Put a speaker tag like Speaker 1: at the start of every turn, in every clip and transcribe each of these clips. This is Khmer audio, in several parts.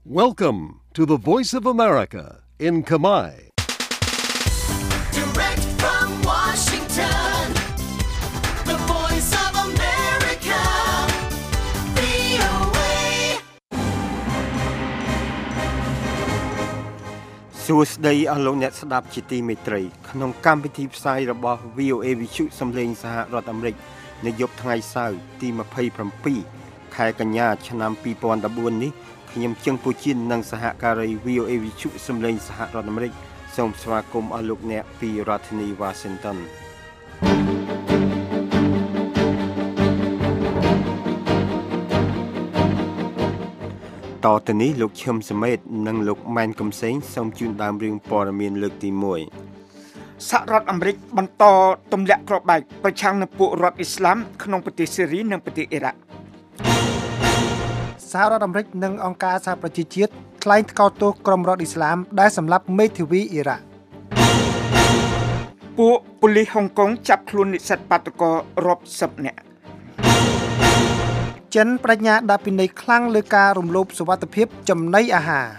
Speaker 1: Welcome to the Voice of America in Khmer.
Speaker 2: Direct from Washington, the Voice of America, VOA.
Speaker 3: សួស្តីអស់លោកអ្នកស្ដាប់ជាទីមេត្រីក្នុងកម្មវិធីផ្សាយរបស់ VOA វិទ្យុសំឡេងសហរដ្ឋអាមេរិកនៅយប់ថ្ងៃសៅរ៍ទី27ខែកញ្ញាឆ្នាំ2014នេះខ្ញុំជឹងពូជិននិងសហការី VOA វិទ្យុសំឡេងសហរដ្ឋអាមេរិកសូមស្វាគមន៍អស់លោកអ្នកពីរដ្ឋធានី Washington តទៅនេះលោកឈឹមសមេតនិងលោកម៉ែនកំសែងសូមជូនដើមរឿងព័ត៌មានលើកទី1
Speaker 4: សហរដ្ឋអាមេរិកបន្តទម្លាក់គ្រាប់បែកប្រឆាំងនឹងពួករដ្ឋអ៊ីស្លាមក្នុងប្រទេសស៊េរីនិងប្រទេសអ៊ីរ៉ាក់សហរដ្ឋអាមេរិកនិងអង្គការសហប្រជាជាតិថ្លែងថ្កោលទោសក្រុមរដ្ឋអ៊ីស្លាមដែលសម្លាប់មេធាវីអ៊ីរ៉ាក់ពួកប៉ូលីសហុងកុងចាប់ខ្លួននិស្សិតបាតុកររាប់សិបនាក់ចិនបញ្ញាដាក់ពិន័យខ្លាំងលើការរំលោភសុវត្ថិភាពចំណីអាហារ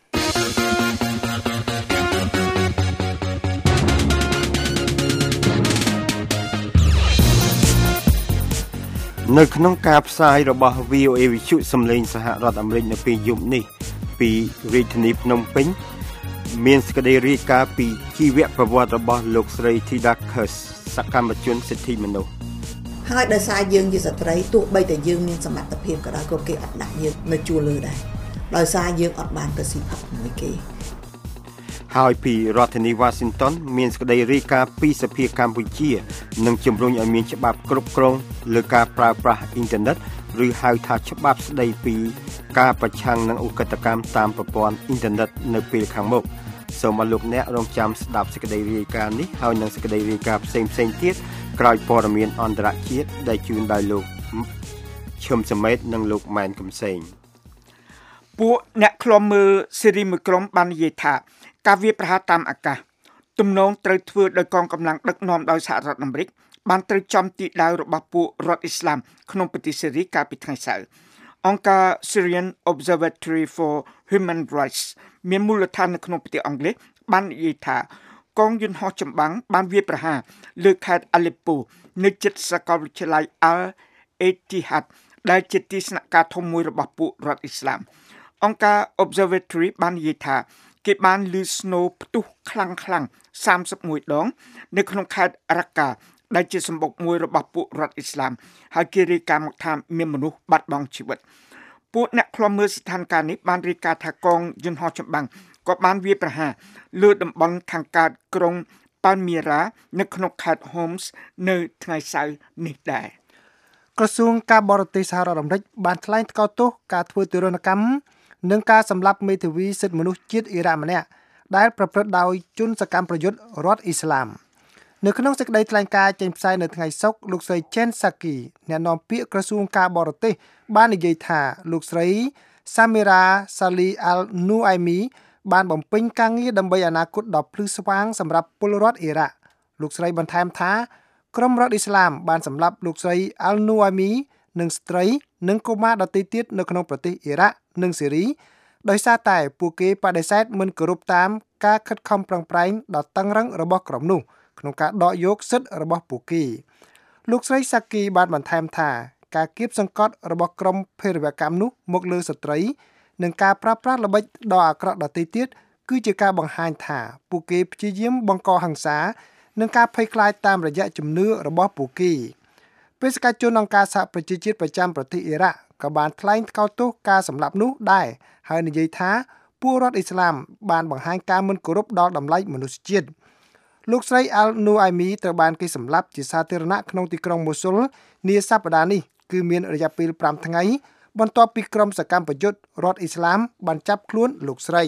Speaker 3: នៅក្នុងការផ្សាយរបស់ VOA វិទ្យុសំឡេងសហរដ្ឋអាមេរិកនៅពេលយប់នេះពីរាជធានីភ្នំពេញមានសេចក្តីរាយការណ៍ពីជីវប្រវត្តិរបស់លោកស្រី Thida Kurs សកម្មជនសិទ្ធិមនុស្ស
Speaker 5: ហើយដោយសារយើងជាស្ត្រីទោះបីតែយើងមានសមត្ថភាពក៏ដោយក៏គេអត់ដាក់យើងនៅជួរលើដែរដោយសារយើងអត់បានទៅស៊ីផឹកជាមួយគេ
Speaker 3: ហើយពីរដ្ឋធានី Washington មានសេចក្តីរាយការណ៍ពីសភាកម្ពុជានឹងជំរុញឲ្យមានច្បាប់គ្រប់គ្រងលើការប្រើប្រាស់អ៊ីនធឺណិតឬហៅថាច្បាប់ស្តីពីការប្រឆាំងនឹងឧក្រិដ្ឋកម្មតាមប្រព័ន្ធអ៊ីនធឺណិតនៅពេលខាងមុខសូមឲ្យលោកអ្នករងចាំស្ដាប់សេចក្តីរាយការណ៍នេះហើយនឹងសេចក្តីរាយការណ៍ផ្សេងៗទៀតក្រោយព័ត៌មានអន្តរជាតិដែលជូនដោយលោកឈឹមសមេតនិងលោកម៉ែនកំសែង
Speaker 4: ពួកអ្នកឃ្លាំមើលស៊េរីមួយក្រុមបាននិយាយថាការវាយប្រហារតាមអាកាសទំនងត្រូវធ្វើដោយកងកម្លាំងដឹកនាំដោយសហរដ្ឋអាមេរិកបានត្រូវចំទីដៅរបស់ពួករដ្ឋអ៊ីស្លាមក្នុងប្រទេសស៊េរីកាលពីថ្ងៃសៅរ៍អង្គការ Syrian Observatory for Human Rights មានមូលដ្ឋាននៅក្នុងប្រទេសអង់គ្លេសបាននិយាយថាកងយន្តហោះចម្បាំងបានវាយប្រហារលើខេត្ត Aleppo នៅជិតសាកលវិទ្យាល័យ Al-Ittihad ដែលជាទីស្នាក់ការធំមួយរបស់ពួករដ្ឋអ៊ីស្លាមអង្គការ Observatory បាននិយាយថាគេបានឮស្នូរផ្ទុះខ្លាំង31ដងនៅក្នុងខេត្តរ៉ាកាដែលជាសម្បុកមួយរបស់ពួករដ្ឋអ៊ីស្លាមហើយគេរាយការណ៍មកថាមានមនុស្សបាត់បង់ជីវិតពួកអ្នកឃ្លាំមើលស្ថានភាពនេះបានរាយការណ៍ថាកងយន្តហោះចម្បាំងក៏បានវាយប្រហារលើតំបន់ខាងកើតក្រុង Palmyra នៅក្នុងខេត្ត Homs នៅថ្ងៃសៅរ៍នេះដែរក្រសួងការបរទេសសហរដ្ឋអាមេរិកបានថ្លែងថ្កោលទោសការធ្វើទរណកម្មនិងការសម្លាប់មេធាវីសិទ្ធិមនុស្សជាតិអ៊ីរ៉ាក់ម្នាក់ដែលប្រព្រឹត្តដោយជនសកម្មប្រយុទ្ធរដ្ឋអ៊ីស្លាមនៅក្នុងសេចក្តីថ្លែងការណ៍ចេញផ្សាយនៅថ្ងៃសុក្រលោកស្រី Jen Psaki អ្នកនាំពាក្យក្រសួងការបរទេសបាននិយាយថាលោកស្រី Samira Salih Al-Nuaimi បានបំពេញការងារដើម្បីអនាគតដ៏ភ្លឺស្វាងសម្រាប់ពលរដ្ឋអ៊ីរ៉ាក់លោកស្រីបន្ថែមថាក្រុមរដ្ឋអ៊ីស្លាមបានសម្លាប់លោកស្រី Al-Nuaimi និងស្ត្រីនិងកុមារដទៃទៀតនៅក្នុងប្រទេសអ៊ីរ៉ាក់និងស៊េរីដោយសារតែពួកគេបដិសេធមិនគោរពតាមការខិតខំប្រឹងប្រែងដ៏តឹងរ៉ឹងរបស់ក្រុមនោះក្នុងការដកយកសិទ្ធិរបស់ពួកគេលោកស្រី Saki បានបន្ថែមថាការគៀបសង្កត់របស់ក្រុមភេរវកម្មនោះមកលើស្ត្រីនិងការប្រើប្រាស់ល្បិចដ៏អាក្រក់ដទៃទៀតគឺជាការបង្ហាញថាពួកគេព្យាយាមបង្កហិង្សានិងការភ័យខ្លាចតាមរយៈជំនឿរបស់ពួកគេបេសកជនអង្គការសហប្រជាជាតិប្រចាំប្រទេសអ៊ីរ៉ាក់ក៏បានថ្លែងថ្កោលទោសការសម្លាប់នោះដែរហើយនិយាយថាពួករដ្ឋអ៊ីស្លាមបានបង្ហាញការមិនគោរពដល់តម្លៃមនុស្សជាតិលោកស្រី Al-Nuaimi ត្រូវបានគេសម្លាប់ជាសាធារណៈក្នុងទីក្រុងម៉ូស៊ុលនាសប្តាហ៍នេះគឺមានរយៈពេល5ថ្ងៃបន្ទាប់ពីក្រុមសកម្មប្រយុទ្ធរដ្ឋអ៊ីស្លាមបានចាប់ខ្លួនលោកស្រី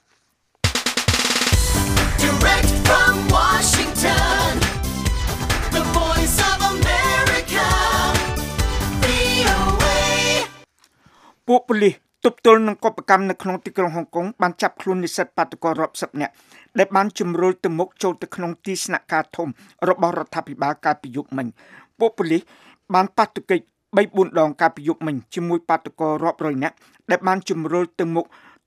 Speaker 2: Direct from Washington, the Voice of America, VOA.
Speaker 4: ពួកប៉ូលីសទប់ទល់នឹងកុបកម្មនៅក្នុងទីក្រុងហុងកុងបានចាប់ខ្លួននិស្សិតបាតុកររាប់សិបនាក់ដែលបានជំរុញទៅមុខចូលទៅក្នុងទីស្នាក់ការធំរបស់រដ្ឋាភិបាលកាលពីយប់មិញពួកប៉ូលីសបានប៉ះទង្គិច 3-4 ដងកាលពីយប់មិញជាមួយបាតុកររាប់រយនាក់ដែលបានជំរុញទៅមុខ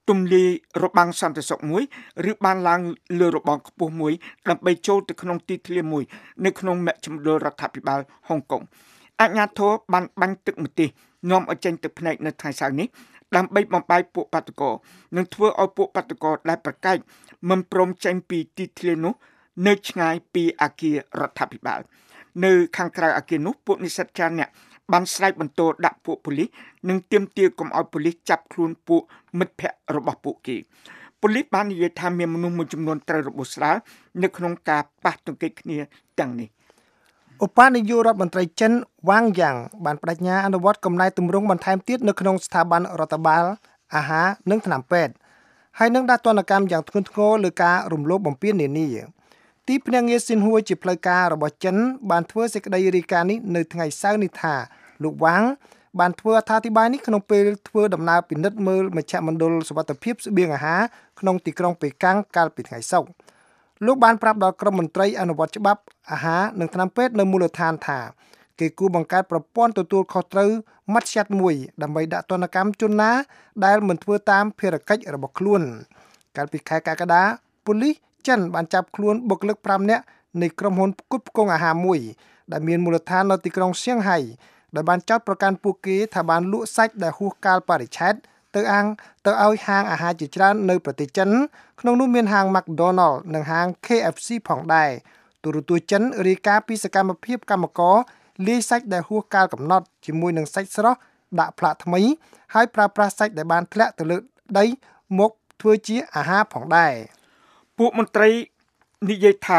Speaker 4: ទំលាយរបាំងសន្តិសុខមួយឬបានឡើងលើរបងខ្ពស់មួយដើម្បីចូលទៅក្នុងទីធ្លាមួយនៅក្នុងមជ្ឈមណ្ឌលរដ្ឋាភិបាលហុងកុងអាជ្ញាធរបានបាញ់ទឹកម្ទេសនាំឲ្យចេញទឹកភ្នែកនៅថ្ងៃសៅរ៍នេះដើម្បីបំបាយពួកបាតុករនិងធ្វើឲ្យពួកបាតុករដែលប្រកែកមិនព្រមចេញពីទីធ្លានោះនៅឆ្ងាយពីអគាររដ្ឋាភិបាលនៅខាងក្រៅអគារនោះពួកនិស្សិតច្រើនអ្នកបានស្រែកបន្ទោដាក់ពួកប៉ូលីសនិងទាមទារកុំឲ្យប៉ូលីសចាប់ខ្លួនពួកមិត្តភ័ក្តិរបស់ពួកគេប៉ូលីសបាននិយាយថាមានមនុស្សមួយចំនួនត្រូវរបួសស្រាលនៅក្នុងការប៉ះទង្គិចគ្នាទាំងនេះ
Speaker 6: ឧបនាយករដ្ឋមន្ត្រីចិនវ៉ាងយ៉ាងបានបដិញ្ញាអនុវត្តកំណែទម្រង់បន្ថែមទៀតនៅក្នុងស្ថាប័នរដ្ឋបាលអាហារនិងថ្នាំពេទ្យហើយនឹងដាក់ទណ្ឌកម្មយ៉ាងធ្ងន់ធ្ងរលើការរំលោភបំពាននានាទីភ្នាក់ងារស៊ីនហួយជាផ្លូវការរបស់ចិនបានធ្វើសេចក្តីរាយការណ៍នេះនៅថ្ងៃសៅរ៍នេះថាលោកវ៉ាងបានធ្វើអត្ថាធិប្បាយនេះក្នុងពេលធ្វើដំណើរពិនិត្យមើលមជ្ឈមណ្ឌលសុវត្ថិភាពស្បៀងអាហារក្នុងទីក្រុងប៉េកាំងកាលពីថ្ងៃសុក្រលោកបានប្រាប់ដល់ក្រុមមន្ត្រីអនុវត្តច្បាប់អាហារនិងថ្នាំពេទ្យនៅមូលដ្ឋានថាគេគួរបង្កើតប្រព័ន្ធទទួលខុសត្រូវម៉ាត់ឆ្យាត់មួយដើម្បីដាក់ទណ្ឌកម្មជនណាដែលមិនធ្វើតាមភារកិច្ចរបស់ខ្លួនកាលពីខែកក្កដាប៉ូលីសចិនបានចាប់ខ្លួនបុគ្គលិក5នាក់នៃក្រុមហ៊ុនផ្គត់ផ្គង់អាហារមួយដែលមានមូលដ្ឋាននៅទីក្រុងសៀងហៃដែលបានចោទប្រកាន់ពួកគេថាបានលក់សាច់ដែលហួសកាលបរិច្ឆេទទៅឲ្យហាងអាហារជាច្រើននៅប្រទេសចិនក្នុងនោះមានហាង McDonald និងហាង KFC ផងដែរទូរទស្សន៍ចិនរាយការណ៍ពីសកម្មភាពកម្មករលាយសាច់ដែលហួសកាលកំណត់ជាមួយនឹងសាច់ស្រស់ដាក់ផ្លាកថ្មីហើយប្រើប្រាស់សាច់ដែលបានធ្លាក់ទៅលើដីមកធ្វើជាអាហារផងដែរ
Speaker 4: ពួកមន្ត្រីនិយាយថា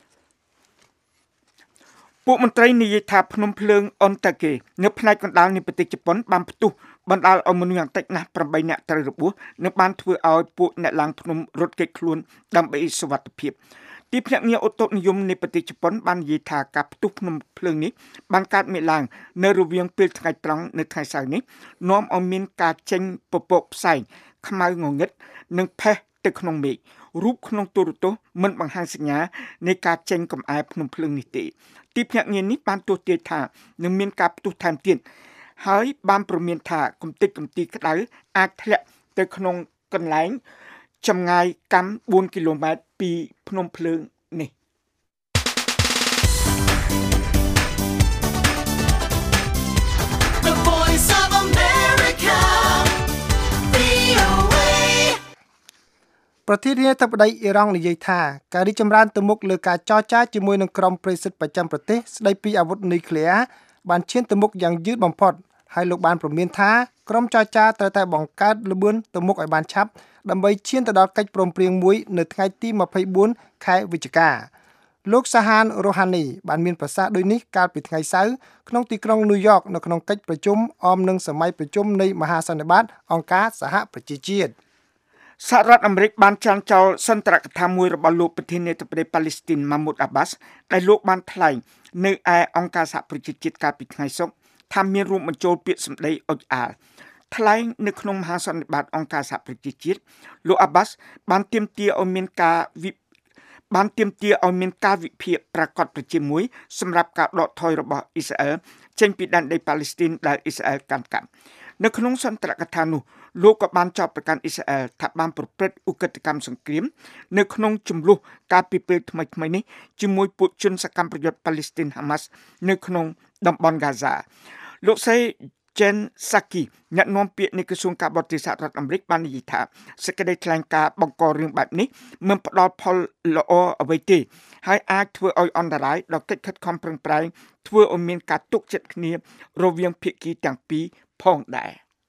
Speaker 4: ភ្នំភ្លើងអុនតាកេនៅផ្នែកកណ្ដាលនៃប្រទេសជប៉ុនបានផ្ទុះបណ្ដាលឲ្យមនុស្សយ៉ាងតិចណាស់8នាក់ត្រូវរបួសនិងបានធ្វើឲ្យពួកអ្នកឡើងភ្នំរត់គេចខ្លួនដើម្បីសុវត្ថិភាពទីភ្នាក់ងារអូតូនិយមនៃប្រទេសជប៉ុនបាននិយាយថាការផ្ទុះភ្នំភ្លើងនេះបានកើតមានឡើងនៅរវាងពេលថ្ងៃត្រង់នៅថ្ងៃសៅរ៍នេះនាំឲ្យមានការចេញពពកផ្សែងខ្មៅងងឹតនិងផេះទៅក្នុងមេឃរូបក្នុងទូរទស្សន៍មិនបង្ហាញសញ្ញានៃការចេញកំអែភ្នំភ្លើងនេះទេទីភ្នាក់ងារនេះបានទស្សន៍ទាយថានឹងមានការផ្ទុះថែមទៀតហើយបានព្រមានថាគំតិចគំទីក្តៅអាចធ្លាក់ទៅក្នុងកន្លែងចម្ងាយកម្ម4គីឡូម៉ែត្រពីភ្នំភ្លើងនេះ
Speaker 6: ប្រធានាធិបតីអ៊ីរ៉ង់និយាយថាការរីកចម្រើនទៅមុខលើការចរចាជាមួយនឹងក្រុមប្រេសិតប្រចាំប្រទេសស្ដីពីអាវុធនុយក្លេអ៊ែរបានឈានទៅមុខយ៉ាងយឺតបំផុតហើយលោកបានព្រមានថាក្រុមចរចាត្រូវតែបង្កើតល្បឿនទៅមុខឲ្យបានឆាប់ដើម្បីឈានទៅដល់កិច្ចព្រមព្រៀងមួយនៅថ្ងៃទី24ខែវិច្ឆិកាលោកសាហានរ៉ូហានីបានមានប្រសាសន៍ដូចនេះកាលពីថ្ងៃសៅរ៍ក្នុងទីក្រុងញូវយ៉កនៅក្នុងកិច្ចប្រជុំអមនឹងសម័យប្រជុំនៃមហាសន្និបាតអង្គការសហប្រជាជាតិ
Speaker 4: សហរដ្ឋអាមេរិកបានចាញ់ចោលសន្ទរកថាមួយរបស់លោកប្រធានាធិបតីប៉ាឡេស្ទីនម៉ាម៉ូតអាបាសដែលលោកបានថ្លែងនៅឯអង្គការសហប្រជាជាតិកាលពីថ្ងៃសុក្រថាមានរួមបញ្ចូលពាក្យសម្ដីអុចអាលថ្លែងនៅក្នុងមហាសន្និបាតអង្គការសហប្រជាជាតិលោកអាបាសបានទាមទារឲ្យមានការវិភាគប្រាកដប្រជាមួយសម្រាប់ការដកថយរបស់អ៊ីស្រាអែលចេញពីដែនដីប៉ាឡេស្ទីនដែលអ៊ីស្រាអែលកាន់កាប់នៅក្នុងសន្ទរកថានោះលោកក៏បានចោទប្រកាន់អ៊ីស្រាអែលថាបានប្រព្រឹត្តឧក្រិដ្ឋកម្មសង្គ្រាមនៅក្នុងចំនួនកាលពីពេលថ្មីៗនេះជាមួយពួកជនសកម្មប្រយុទ្ធប៉ាឡេស្ទីនហាម៉ាស់នៅក្នុងតំបន់ហ្គាហ្សាលោកសេJen Psaki អ្នកនាំពាក្យនៃក្រសួងការបរទេសសហរដ្ឋអាមេរិកបាននិយាយថាសេចក្តីថ្លែងការណ៍បង្ករឿងបែបនេះមិនផ្ដល់ផលល្អអ្វីទេហើយអាចធ្វើឲ្យអន្តរាយដល់កិច្ចខិតខំប្រឹងប្រែងធ្វើឲ្យមានការទុកចិត្តគ្នារវាងភាគីទាំងពីរផងដែរ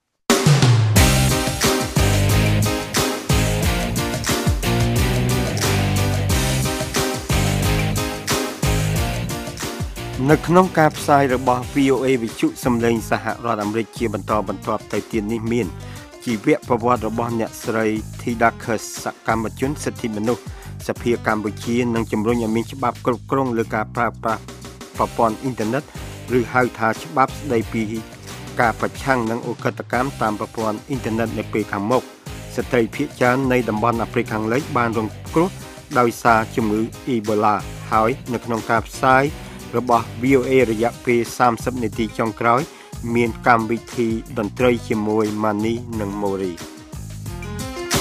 Speaker 3: នៅក្នុងការផ្សាយរបស់ VOA វិទ្យុសំឡេងសហរដ្ឋអាមេរិកជាបន្តបន្ទាប់ទៅទៀតនេះមានជីវប្រវត្តិរបស់អ្នកស្រី Thida Kers សកម្មជនសិទ្ធិមនុស្សសភាកម្ពុជានឹងជំរុញឲ្យមានច្បាប់គ្រប់គ្រងលើការប្រើប្រាស់ប្រព័ន្ធអ៊ីនធឺណិតឬហៅថាច្បាប់ស្តីពីការប្រឆាំងនឹងឧក្រិដ្ឋកម្មតាមប្រព័ន្ធអ៊ីនធឺណិតនៅពេលខាងមុខស្ត្រីភាគច្រើននៃតំបន់អាហ្វ្រិកខាងលិចបានរងគ្រោះដោយសារជំងឺអ៊ីបូឡាហើយនៅក្នុងការផ្សាយរបស់ VOA រយៈពេល30នាទីចុងក្រោយមានកម្មវិធីតន្ត្រីជាមួយ Mani និង Mori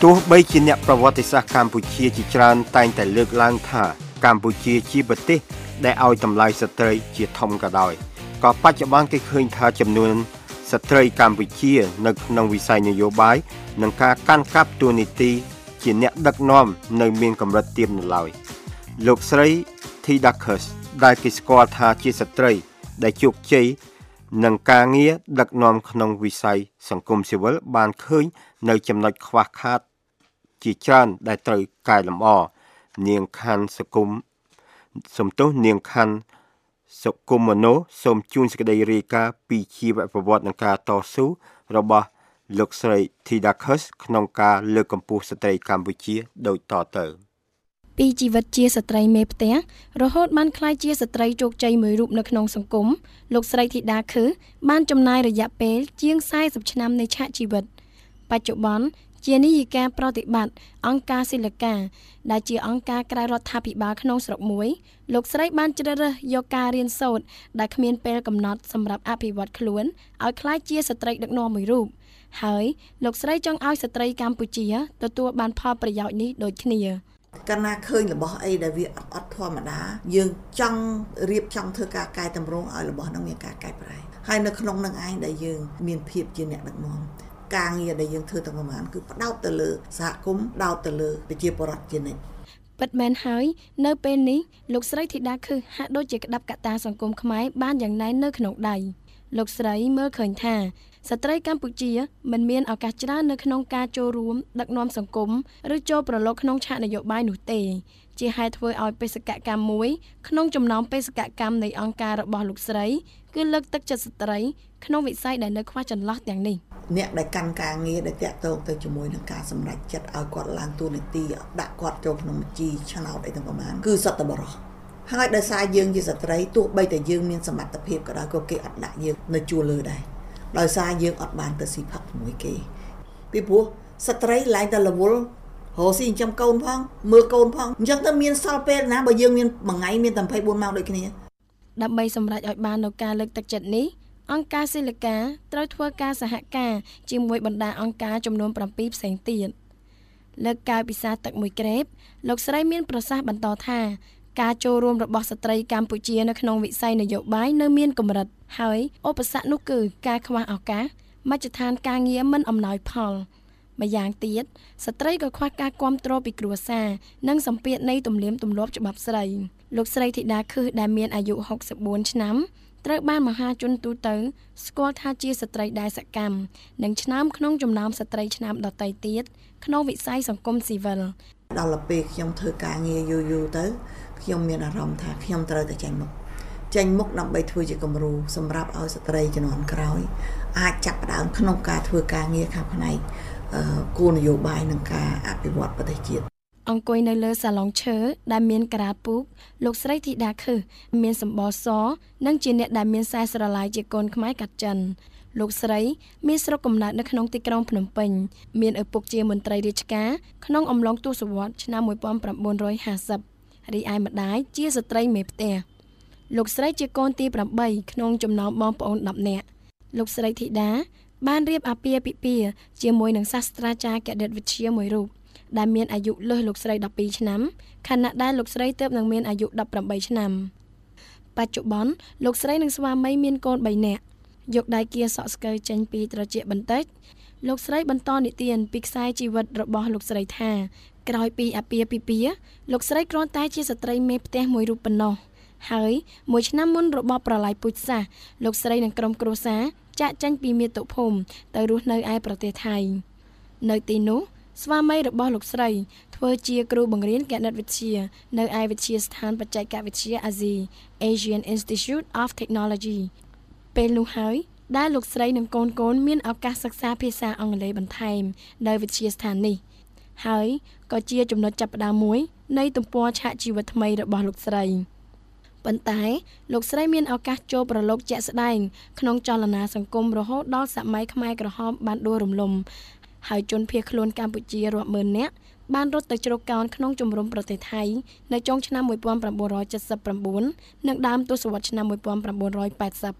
Speaker 3: ទោះបីជាអ្នកប្រវត្តិសាស្ត្រកម្ពុជាជាច្រើនតែងតែលើកឡើងថាកម្ពុជាជាប្រទេសដែលឲ្យតម្លៃស្ត្រីជាធំក៏ដោយក៏បច្ចុប្បន្នគេឃើញថាចំនួនស្ត្រីកម្ពុជានៅក្នុងវិស័យនយោបាយនិងការកាន់កាប់តួនាទីជាអ្នកដឹកនាំនៅមានកម្រិតទាបនៅឡើយលោកស្រី Thida Kurs ដែលគេស្គាល់ថាជាស្ត្រីដែលជោគជ័យនឹងការងារដឹកនាំក្នុងវិស័យសង្គមស៊ីវិលបានឃើញនៅចំណុចខ្វះខាតជាច្រើនដែលត្រូវកែលម្អនាងខាន់សគុំនាងខាន់សុគមនោសូមជូនសេចក្តីរាយការណ៍ពីជីវប្រវត្តិនិងការតស៊ូរបស់លោកស្រី Thida Kurs ក្នុងការលើកកម្ពស់ស្ត្រីកម្ពុជាដូចតទៅ
Speaker 7: ពីជីវិតជាស្ត្រីមេផ្ទះរហូតបានក្លាយជាស្ត្រីជោគជ័យមួយរូបនៅក្នុងសង្គមលោកស្រី Thida Kurs បានចំណាយរយៈពេលជាង40ឆ្នាំនៃឆាកជីវិតបច្ចុប្បន្នជានាយិកាប្រតិបត្តិអង្គការស៊ីលីកាដែលជាអង្គការក្រៅរដ្ឋាភិបាលក្នុងស្រុកមួយលោកស្រីបានជ្រើសរើសយកការរៀនសូត្រដែលគ្មានពេលកំណត់សម្រាប់អភិវឌ្ឍខ្លួនឲ្យក្លាយជាស្ត្រីដឹកនាំមួយរូបហើយលោកស្រីចង់ឲ្យស្ត្រីកម្ពុជាទទួលបានផលប្រយោជន៍នេះដូចគ្នា
Speaker 5: កាលណាឃើញរបស់អីដែលវាអត់ធម្មតាយើងចង់រៀបចំធ្វើការកែតម្រង់ឲ្យរបស់នឹងមានការកែប្រែហើយនៅក្នុងនឹងឯងដែលយើងមានភាពជាអ្នកដឹកនាំការងារដែលយើងធ្វើទាំងប្រមាណគឺផ្ដោតទៅលើសហគមន៍ផ្ដោតទៅលើប្រជាពលរដ្ឋជានិច្ច
Speaker 7: ពិតមែនហើយនៅពេលនេះលោកស្រី Thida Kurs ហាក់ដូចជាក្តាប់កត្តាសង្គមខ្មែរបានយ៉ាងណែននៅក្នុងដៃលោកស្រីមើលឃើញថាស្ត្រីកម្ពុជាមិនមានឱកាសច្រើននៅក្នុងការចូលរួមដឹកនាំសង្គមឬចូលប្រឡូកក្នុងឆាកនយោបាយនោះទេជាហេតុធ្វើឲ្យបេសកកម្មមួយក្នុងចំណោមបេសកកម្មនៃអង្គការរបស់លោកស្រីគឺលើកទឹកចិត្តស្ត្រីក្នុងវិស័យដែលនៅខ្វះចន្លោះទាំងនេះ
Speaker 5: អ្នកដែលកាន់ការងារដែលតាក់ទងទៅជាមួយនឹងការសម្រេចចិត្តឲ្យគាត់ឡើងតួនាទីដាក់គាត់ចូលក្នុងបញ្ជីឆ្នោតអីទាំងប្រមាណគឺសត្វបរោះហើយដោយសារយើងជាស្ត្រីទោះបីតែយើងមានសមត្ថភាពក៏ដោយក៏គេអត់ដាក់យើងនៅជួរលើដែរដោយសារយើងអត់បានទៅស៊ីផឹកជាមួយគេពីព្រោះស្ត្រីឡើងតែរវល់រស់ស៊ីចិញ្ចឹមកូនផងមើលកូនផងអញ្ចឹងទៅមានសល់ពេលណាបើយើងមានមួយថ្ងៃមានតែ24ម៉ោងដូចគ្នា
Speaker 7: ដើម្បីសម្រេចឲ្យបាននូវការលើកទឹកចិត្តនេះអង្គការស៊ីលីកាត្រូវធ្វើការសហការជាមួយបណ្ដាអង្គការចំនួន7ផ្សេងទៀតលើកកាយពិសាទឹកមួយក្រេបលោកស្រីមានប្រសាសន៍បន្តថាការចូលរួមរបស់ស្ត្រីកម្ពុជានៅក្នុងវិស័យនយោបាយនៅមានកម្រិតហើយឧបសគ្គនោះគឺការខ្វះឱកាសមជ្ឈដ្ឋានការងារមិនអំណោយផលម្យ៉ាងទៀតស្ត្រីក៏ខ្វះការគាំទ្រពីគ្រួសារនិងសម្ពាធនៃទំនៀមទម្លាប់ច្បាប់ស្រីលោកស្រី Thida Kurs ដែលមានអាយុ64ឆ្នាំត្រូវបានមហាជនទូទៅស្គាល់ថាជាស្ត្រីដែលសកម្មនិងឆ្នើមក្នុងចំណោមស្ត្រីឆ្នើមដទៃទៀតក្នុងវិស័យសង្គមស៊ីវិល
Speaker 5: ដល់ពេលខ្ញុំធ្វើការងារយូរទៅខ្ញុំមានអារម្មណ៍ថាខ្ញុំត្រូវតែចេញមុខដើម្បីធ្វើជាគំរូសម្រាប់ឲ្យស្ត្រីជំនាន់ក្រោយអាចចាប់ផ្ដើមក្នុងការធ្វើការងារខាងផ្នែកគោលនយោបាយនិងការអភិវឌ្ឍប្រទេសជាតិ
Speaker 7: អង្គុយនៅលើសាឡុងឈើដែលមានក្រាលពូកលោកស្រី Thida Kurs មានសម្បល់សនិងជាអ្នកដែលមានខ្សែស្រឡាយជាកូនខ្មែរកាត់ចិនលោកស្រីមានស្រុកកំណើតនៅក្នុងទីក្រុងភ្នំពេញមានឪពុកជាមន្ត្រីរាជការក្នុងអំឡុងទសវត្សរ៍ឆ្នាំ1950រីឯម្ដាយជាស្ត្រីមេផ្ទះលោកស្រីជាកូនទី8ក្នុងចំណោមបងប្អូន10នាក់លោកស្រី Thida បានរៀបអាពាហ៍ពិពាហ៍ជាមួយនឹងសាស្ត្រាចារ្យគណិតវិទ្យាមួយរូបដែលមានអាយុលើសលោកស្រី12ឆ្នាំខណៈដែលលោកស្រីទើបនឹងមានអាយុ18ឆ្នាំបច្ចុប្បន្នលោកស្រីនិងស្វាមីមានកូន3នាក់យកដៃគៀសក់ស្កូវចេញពីត្រចៀកបន្តិចលោកស្រីបន្តនិទានពីខ្សែជីវិតរបស់លោកស្រីថាក្រោយពីអាពាហ៍ពិពាហ៍លោកស្រីគ្រាន់តែជាស្ត្រីមេផ្ទះមួយរូបប៉ុណ្ណោះហើយមួយឆ្នាំមុនរបបប្រល័យពូជសាសន៍លោកស្រីនិងក្រុមគ្រួសារចាកចេញពីមាតុភូមិទៅរស់នៅឯប្រទេសថៃនៅទីនោះស្វាមីរបស់លោកស្រីធ្វើជាគ្រូបង្រៀនគណិតវិទ្យានៅឯវិទ្យាស្ថានបច្ចេកវិទ្យាអាស៊ី Asian Institute of Technology ពេលនោះហើយដែលលោកស្រីនិងកូនមានឱកាសសិក្សាភាសាអង់គ្លេសបន្ថែមនៅវិទ្យាស្ថាននេះហើយក៏ជាចំណុចចាប់ផ្ដើមមួយនៃទំព័រឆាកជីវិតថ្មីរបស់លោកស្រីប៉ុន្តែលោកស្រីមានឱកាសចូលប្រឡូកជាក់ស្ដែងក្នុងចលនាសង្គមរហូតដល់សម័យខ្មែរក្រហមបានដួលរំលំហើយជនភៀសខ្លួនកម្ពុជារាប់ម៉ឺននាក់បានរត់ទៅជ្រកកោនក្នុងជំរំប្រទេសថៃនៅចុងឆ្នាំ1979និងដើមទសវត្សរ៍ឆ្នាំ1980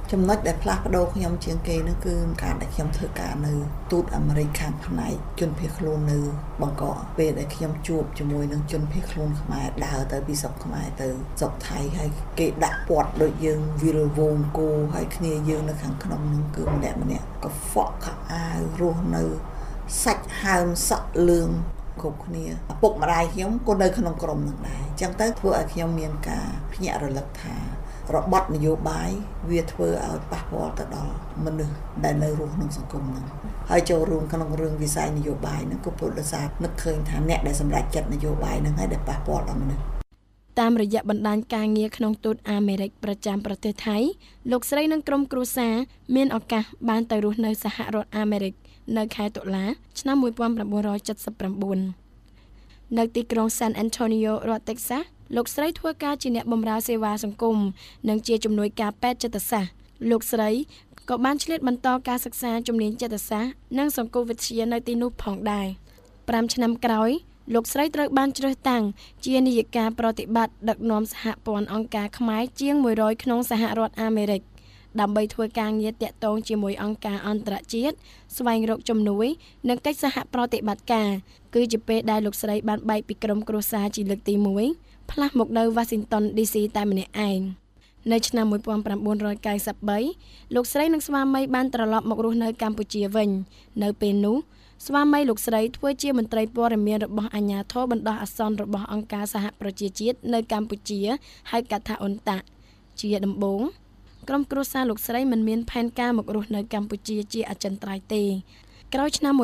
Speaker 5: ចំណុចដែលផ្លាស់ប្ដូរខ្ញុំជាងគេនោះគឺការដែលខ្ញុំធ្វើការនៅទូតអាមេរិកខាងផ្នែកជនភៀសខ្លួននៅបង្កក់ពេលដែលខ្ញុំជួបជាមួយនឹងជនភៀសខ្លួនខ្មែរដើរទៅពីស្រុកខ្មែរទៅស្រុកថៃហើយគេដាក់ពាត់ដូចយើងវិលវងគោហើយគ្នាយើងនៅខាងក្នុងនោះគឺម្នាក់កខ្វក់ខោអាវរស់នៅសាច់ហើមសក់លឿងគ្រប់គ្នាឪពុកម្ដាយខ្ញុំក៏នៅក្នុងក្រុមនឹងដែរអញ្ចឹងទៅធ្វើឲ្យខ្ញុំមានការភ្ញាក់រលឹកថារបបនយោបាយវាធ្វើឲ្យប៉ះពាល់ទៅដល់មនុស្សដែលនៅរស់ក្នុងសង្គមហ្នឹងហើយចូលរួមក្នុងរឿងវិស័យនយោបាយហ្នឹងក៏ពុទ្ធសាសនឹកឃើញថាអ្នកដែលសម្រេចចិត្តនយោបាយហ្នឹងហើយដែលប៉ះពាល់ដល់មនុស្ស
Speaker 7: តាមរយៈបណ្ដាញការងារក្នុងទូតអាមេរិកប្រចាំប្រទេសថៃលោកស្រីនិងក្រុមគ្រួសារមានឱកាសបានទៅរស់នៅសហរដ្ឋអាមេរិកនៅខែតុលាឆ្នាំ1979នៅទីក្រុង San Antonio រដ្ឋ Texas លោកស្រីធ្វើការជាអ្នកបម្រើសេវាសង្គមនិងជាជំនួយការពេទ្យចិត្តសាស្ត្រលោកស្រីក៏បានឆ្លៀតបន្តការសិក្សាជំនាញចិត្តសាស្ត្រនិងសង្គមវិទ្យានៅទីនោះផងដែរ5ឆ្នាំក្រោយលោកស្រីត្រូវបានជ្រើសតាំងជានាយិកាប្រតិបត្តិដឹកនាំសហព័ន្ធអង្គការខ្មែរជាង100ក្នុងសហរដ្ឋអាមេរិកដើម្បីធ្វើការងារតាក់ទងជាមួយអង្គការអន្តរជាតិស្វែងរកជំនួយនិងកិច្ចសហប្រតិបត្តិការគឺជាពេលដែលលោកស្រីបានបែកពីក្រុមគ្រួសារជាលើកទី1ផ្លាស់មកនៅ Washington DC តែម្នាក់ឯងនៅឆ្នាំ1993លោកស្រីនិងស្វាមីបានត្រឡប់មករស់នៅកម្ពុជាវិញនៅពេលនោះស្វាមីលោកស្រីធ្វើជាមន្ត្រីព័ត៌មានរបស់អាជ្ញាធរបណ្ដោះអាសន្នរបស់អង្គការសហប្រជាជាតិនៅកម្ពុជាហៅកាត់ថាអ៊ុនតាជាដំបូងក្រុមគ្រួសារលោកស្រីមិនមានផែនការមករស់នៅកម្ពុជាជាអចិន្ត្រៃយ៍ទេក្រោយឆ្នាំ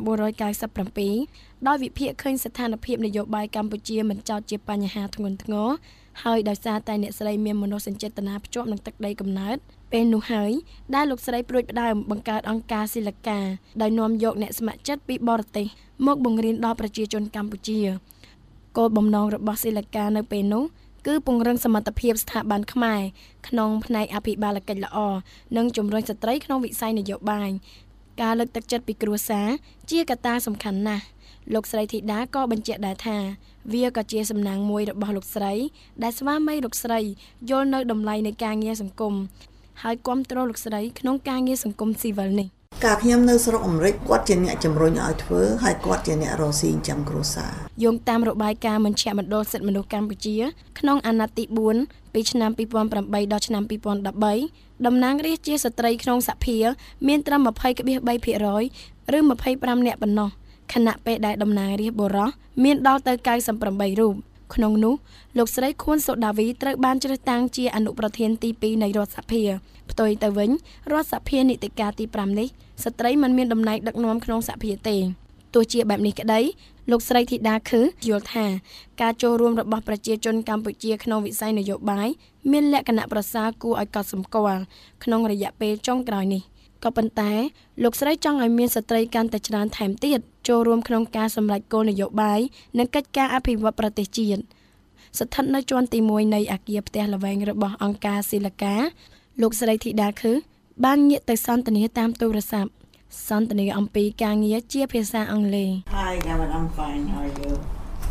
Speaker 7: 1997ដោយវិភាគឃើញស្ថានភាពនយោបាយកម្ពុជាមិនចោទជាបញ្ហាធ្ងន់ធ្ងរហើយដោយសារតែអ្នកស្រីមានមនោសញ្ចេតនាភ្ជាប់នឹងទឹកដីកំណើតពេលនោះហើយដែលលោកស្រីព្រួយផ្ដើមបង្កើតអង្គការស៊ីលីកាដោយនាំយកអ្នកស្ម័គ្រចិត្តពីបរទេសមកបង្រៀនដល់ប្រជាជនកម្ពុជាគោលបំណងរបស់ស៊ីលីកានៅពេលនោះគឺពង្រឹងសមត្ថភាពស្ថាប័នខ្មែរក្នុងផ្នែកអភិបាលកិច្ចល្អនិងជំរុញស្ត្រីក្នុងវិស័យនយោបាយការលើកទឹកចិត្តពីគ្រួសារជាកត្តាសំខាន់ណាស់លោកស្រីធីតាក៏បញ្ជាក់ដែរថាវាក៏ជាសំណាងមួយរបស់លោកស្រីដែលស្វាមីលោកស្រីយល់នៅតម្លៃនៃការងារសង្គមហើយគាំទ្រលោកស្រីក្នុងការងារសង្គមស៊ីវិលនេះ
Speaker 5: កាលខ្ញុំនៅស្រុកអាមេរិកគាត់ជាអ្នកជំរុញឲ្យធ្វើហើយគាត់ជាអ្នករកស៊ីចិញ្ចឹមគ្រួសារ
Speaker 7: យោងតាមរបាយការណ៍មជ្ឈមណ្ឌលសិទ្ធិមនុស្សកម្ពុជាក្នុងអាណត្តិទី4ពីឆ្នាំ2008ដល់ឆ្នាំ2013តំណាងរាស្ត្រជាស្ត្រីក្នុងសភាមានត្រឹម 20.3% ឬ 25 នាក់ប៉ុណ្ណោះខណៈពេលដែលតំណាងរាស្ត្របុរសមានដល់ទៅ98រូបក្នុងនោះលោកស្រីខួនសូដាវីត្រូវបានជ្រើសតាំងជាអនុប្រធានទី2នៃរដ្ឋសភាផ្ទុយទៅវិញរដ្ឋសភានីតិកាលទី5នេះស្ត្រីមិនមានតំណែងដឹកនាំក្នុងសភាទេទោះជាបែបនេះក្តីលោកស្រីធីតាខឺយល់ថាការចូលរួមរបស់ប្រជាជនកម្ពុជាក្នុងវិស័យនយោបាយមានលក្ខណៈប្រសើរគួរឲ្យកត់សម្គាល់ក្នុងរយៈពេលចុងក្រោយនេះក៏ប៉ុន្តែលោកស្រីចង់ឲ្យមានស្ត្រីកាន់តែច្រើនថែមទៀតចូលរួមក្នុងការសម្រេចគោលនយោបាយនិងកិច្ចការអភិវឌ្ឍប្រទេសជាតិស្ថិតនៅជាន់ទី1នៃអគារផ្ទះល្វែងរបស់អង្គការស៊ីលីកាលោកស្រីធីតាខឺបានងាកទៅសន្ទនាតាមទូរស័ព្ទសន្ទនាអំពីការងារជាភាសាអង់គ្លេស
Speaker 5: Hi Gavin I'm fine how are you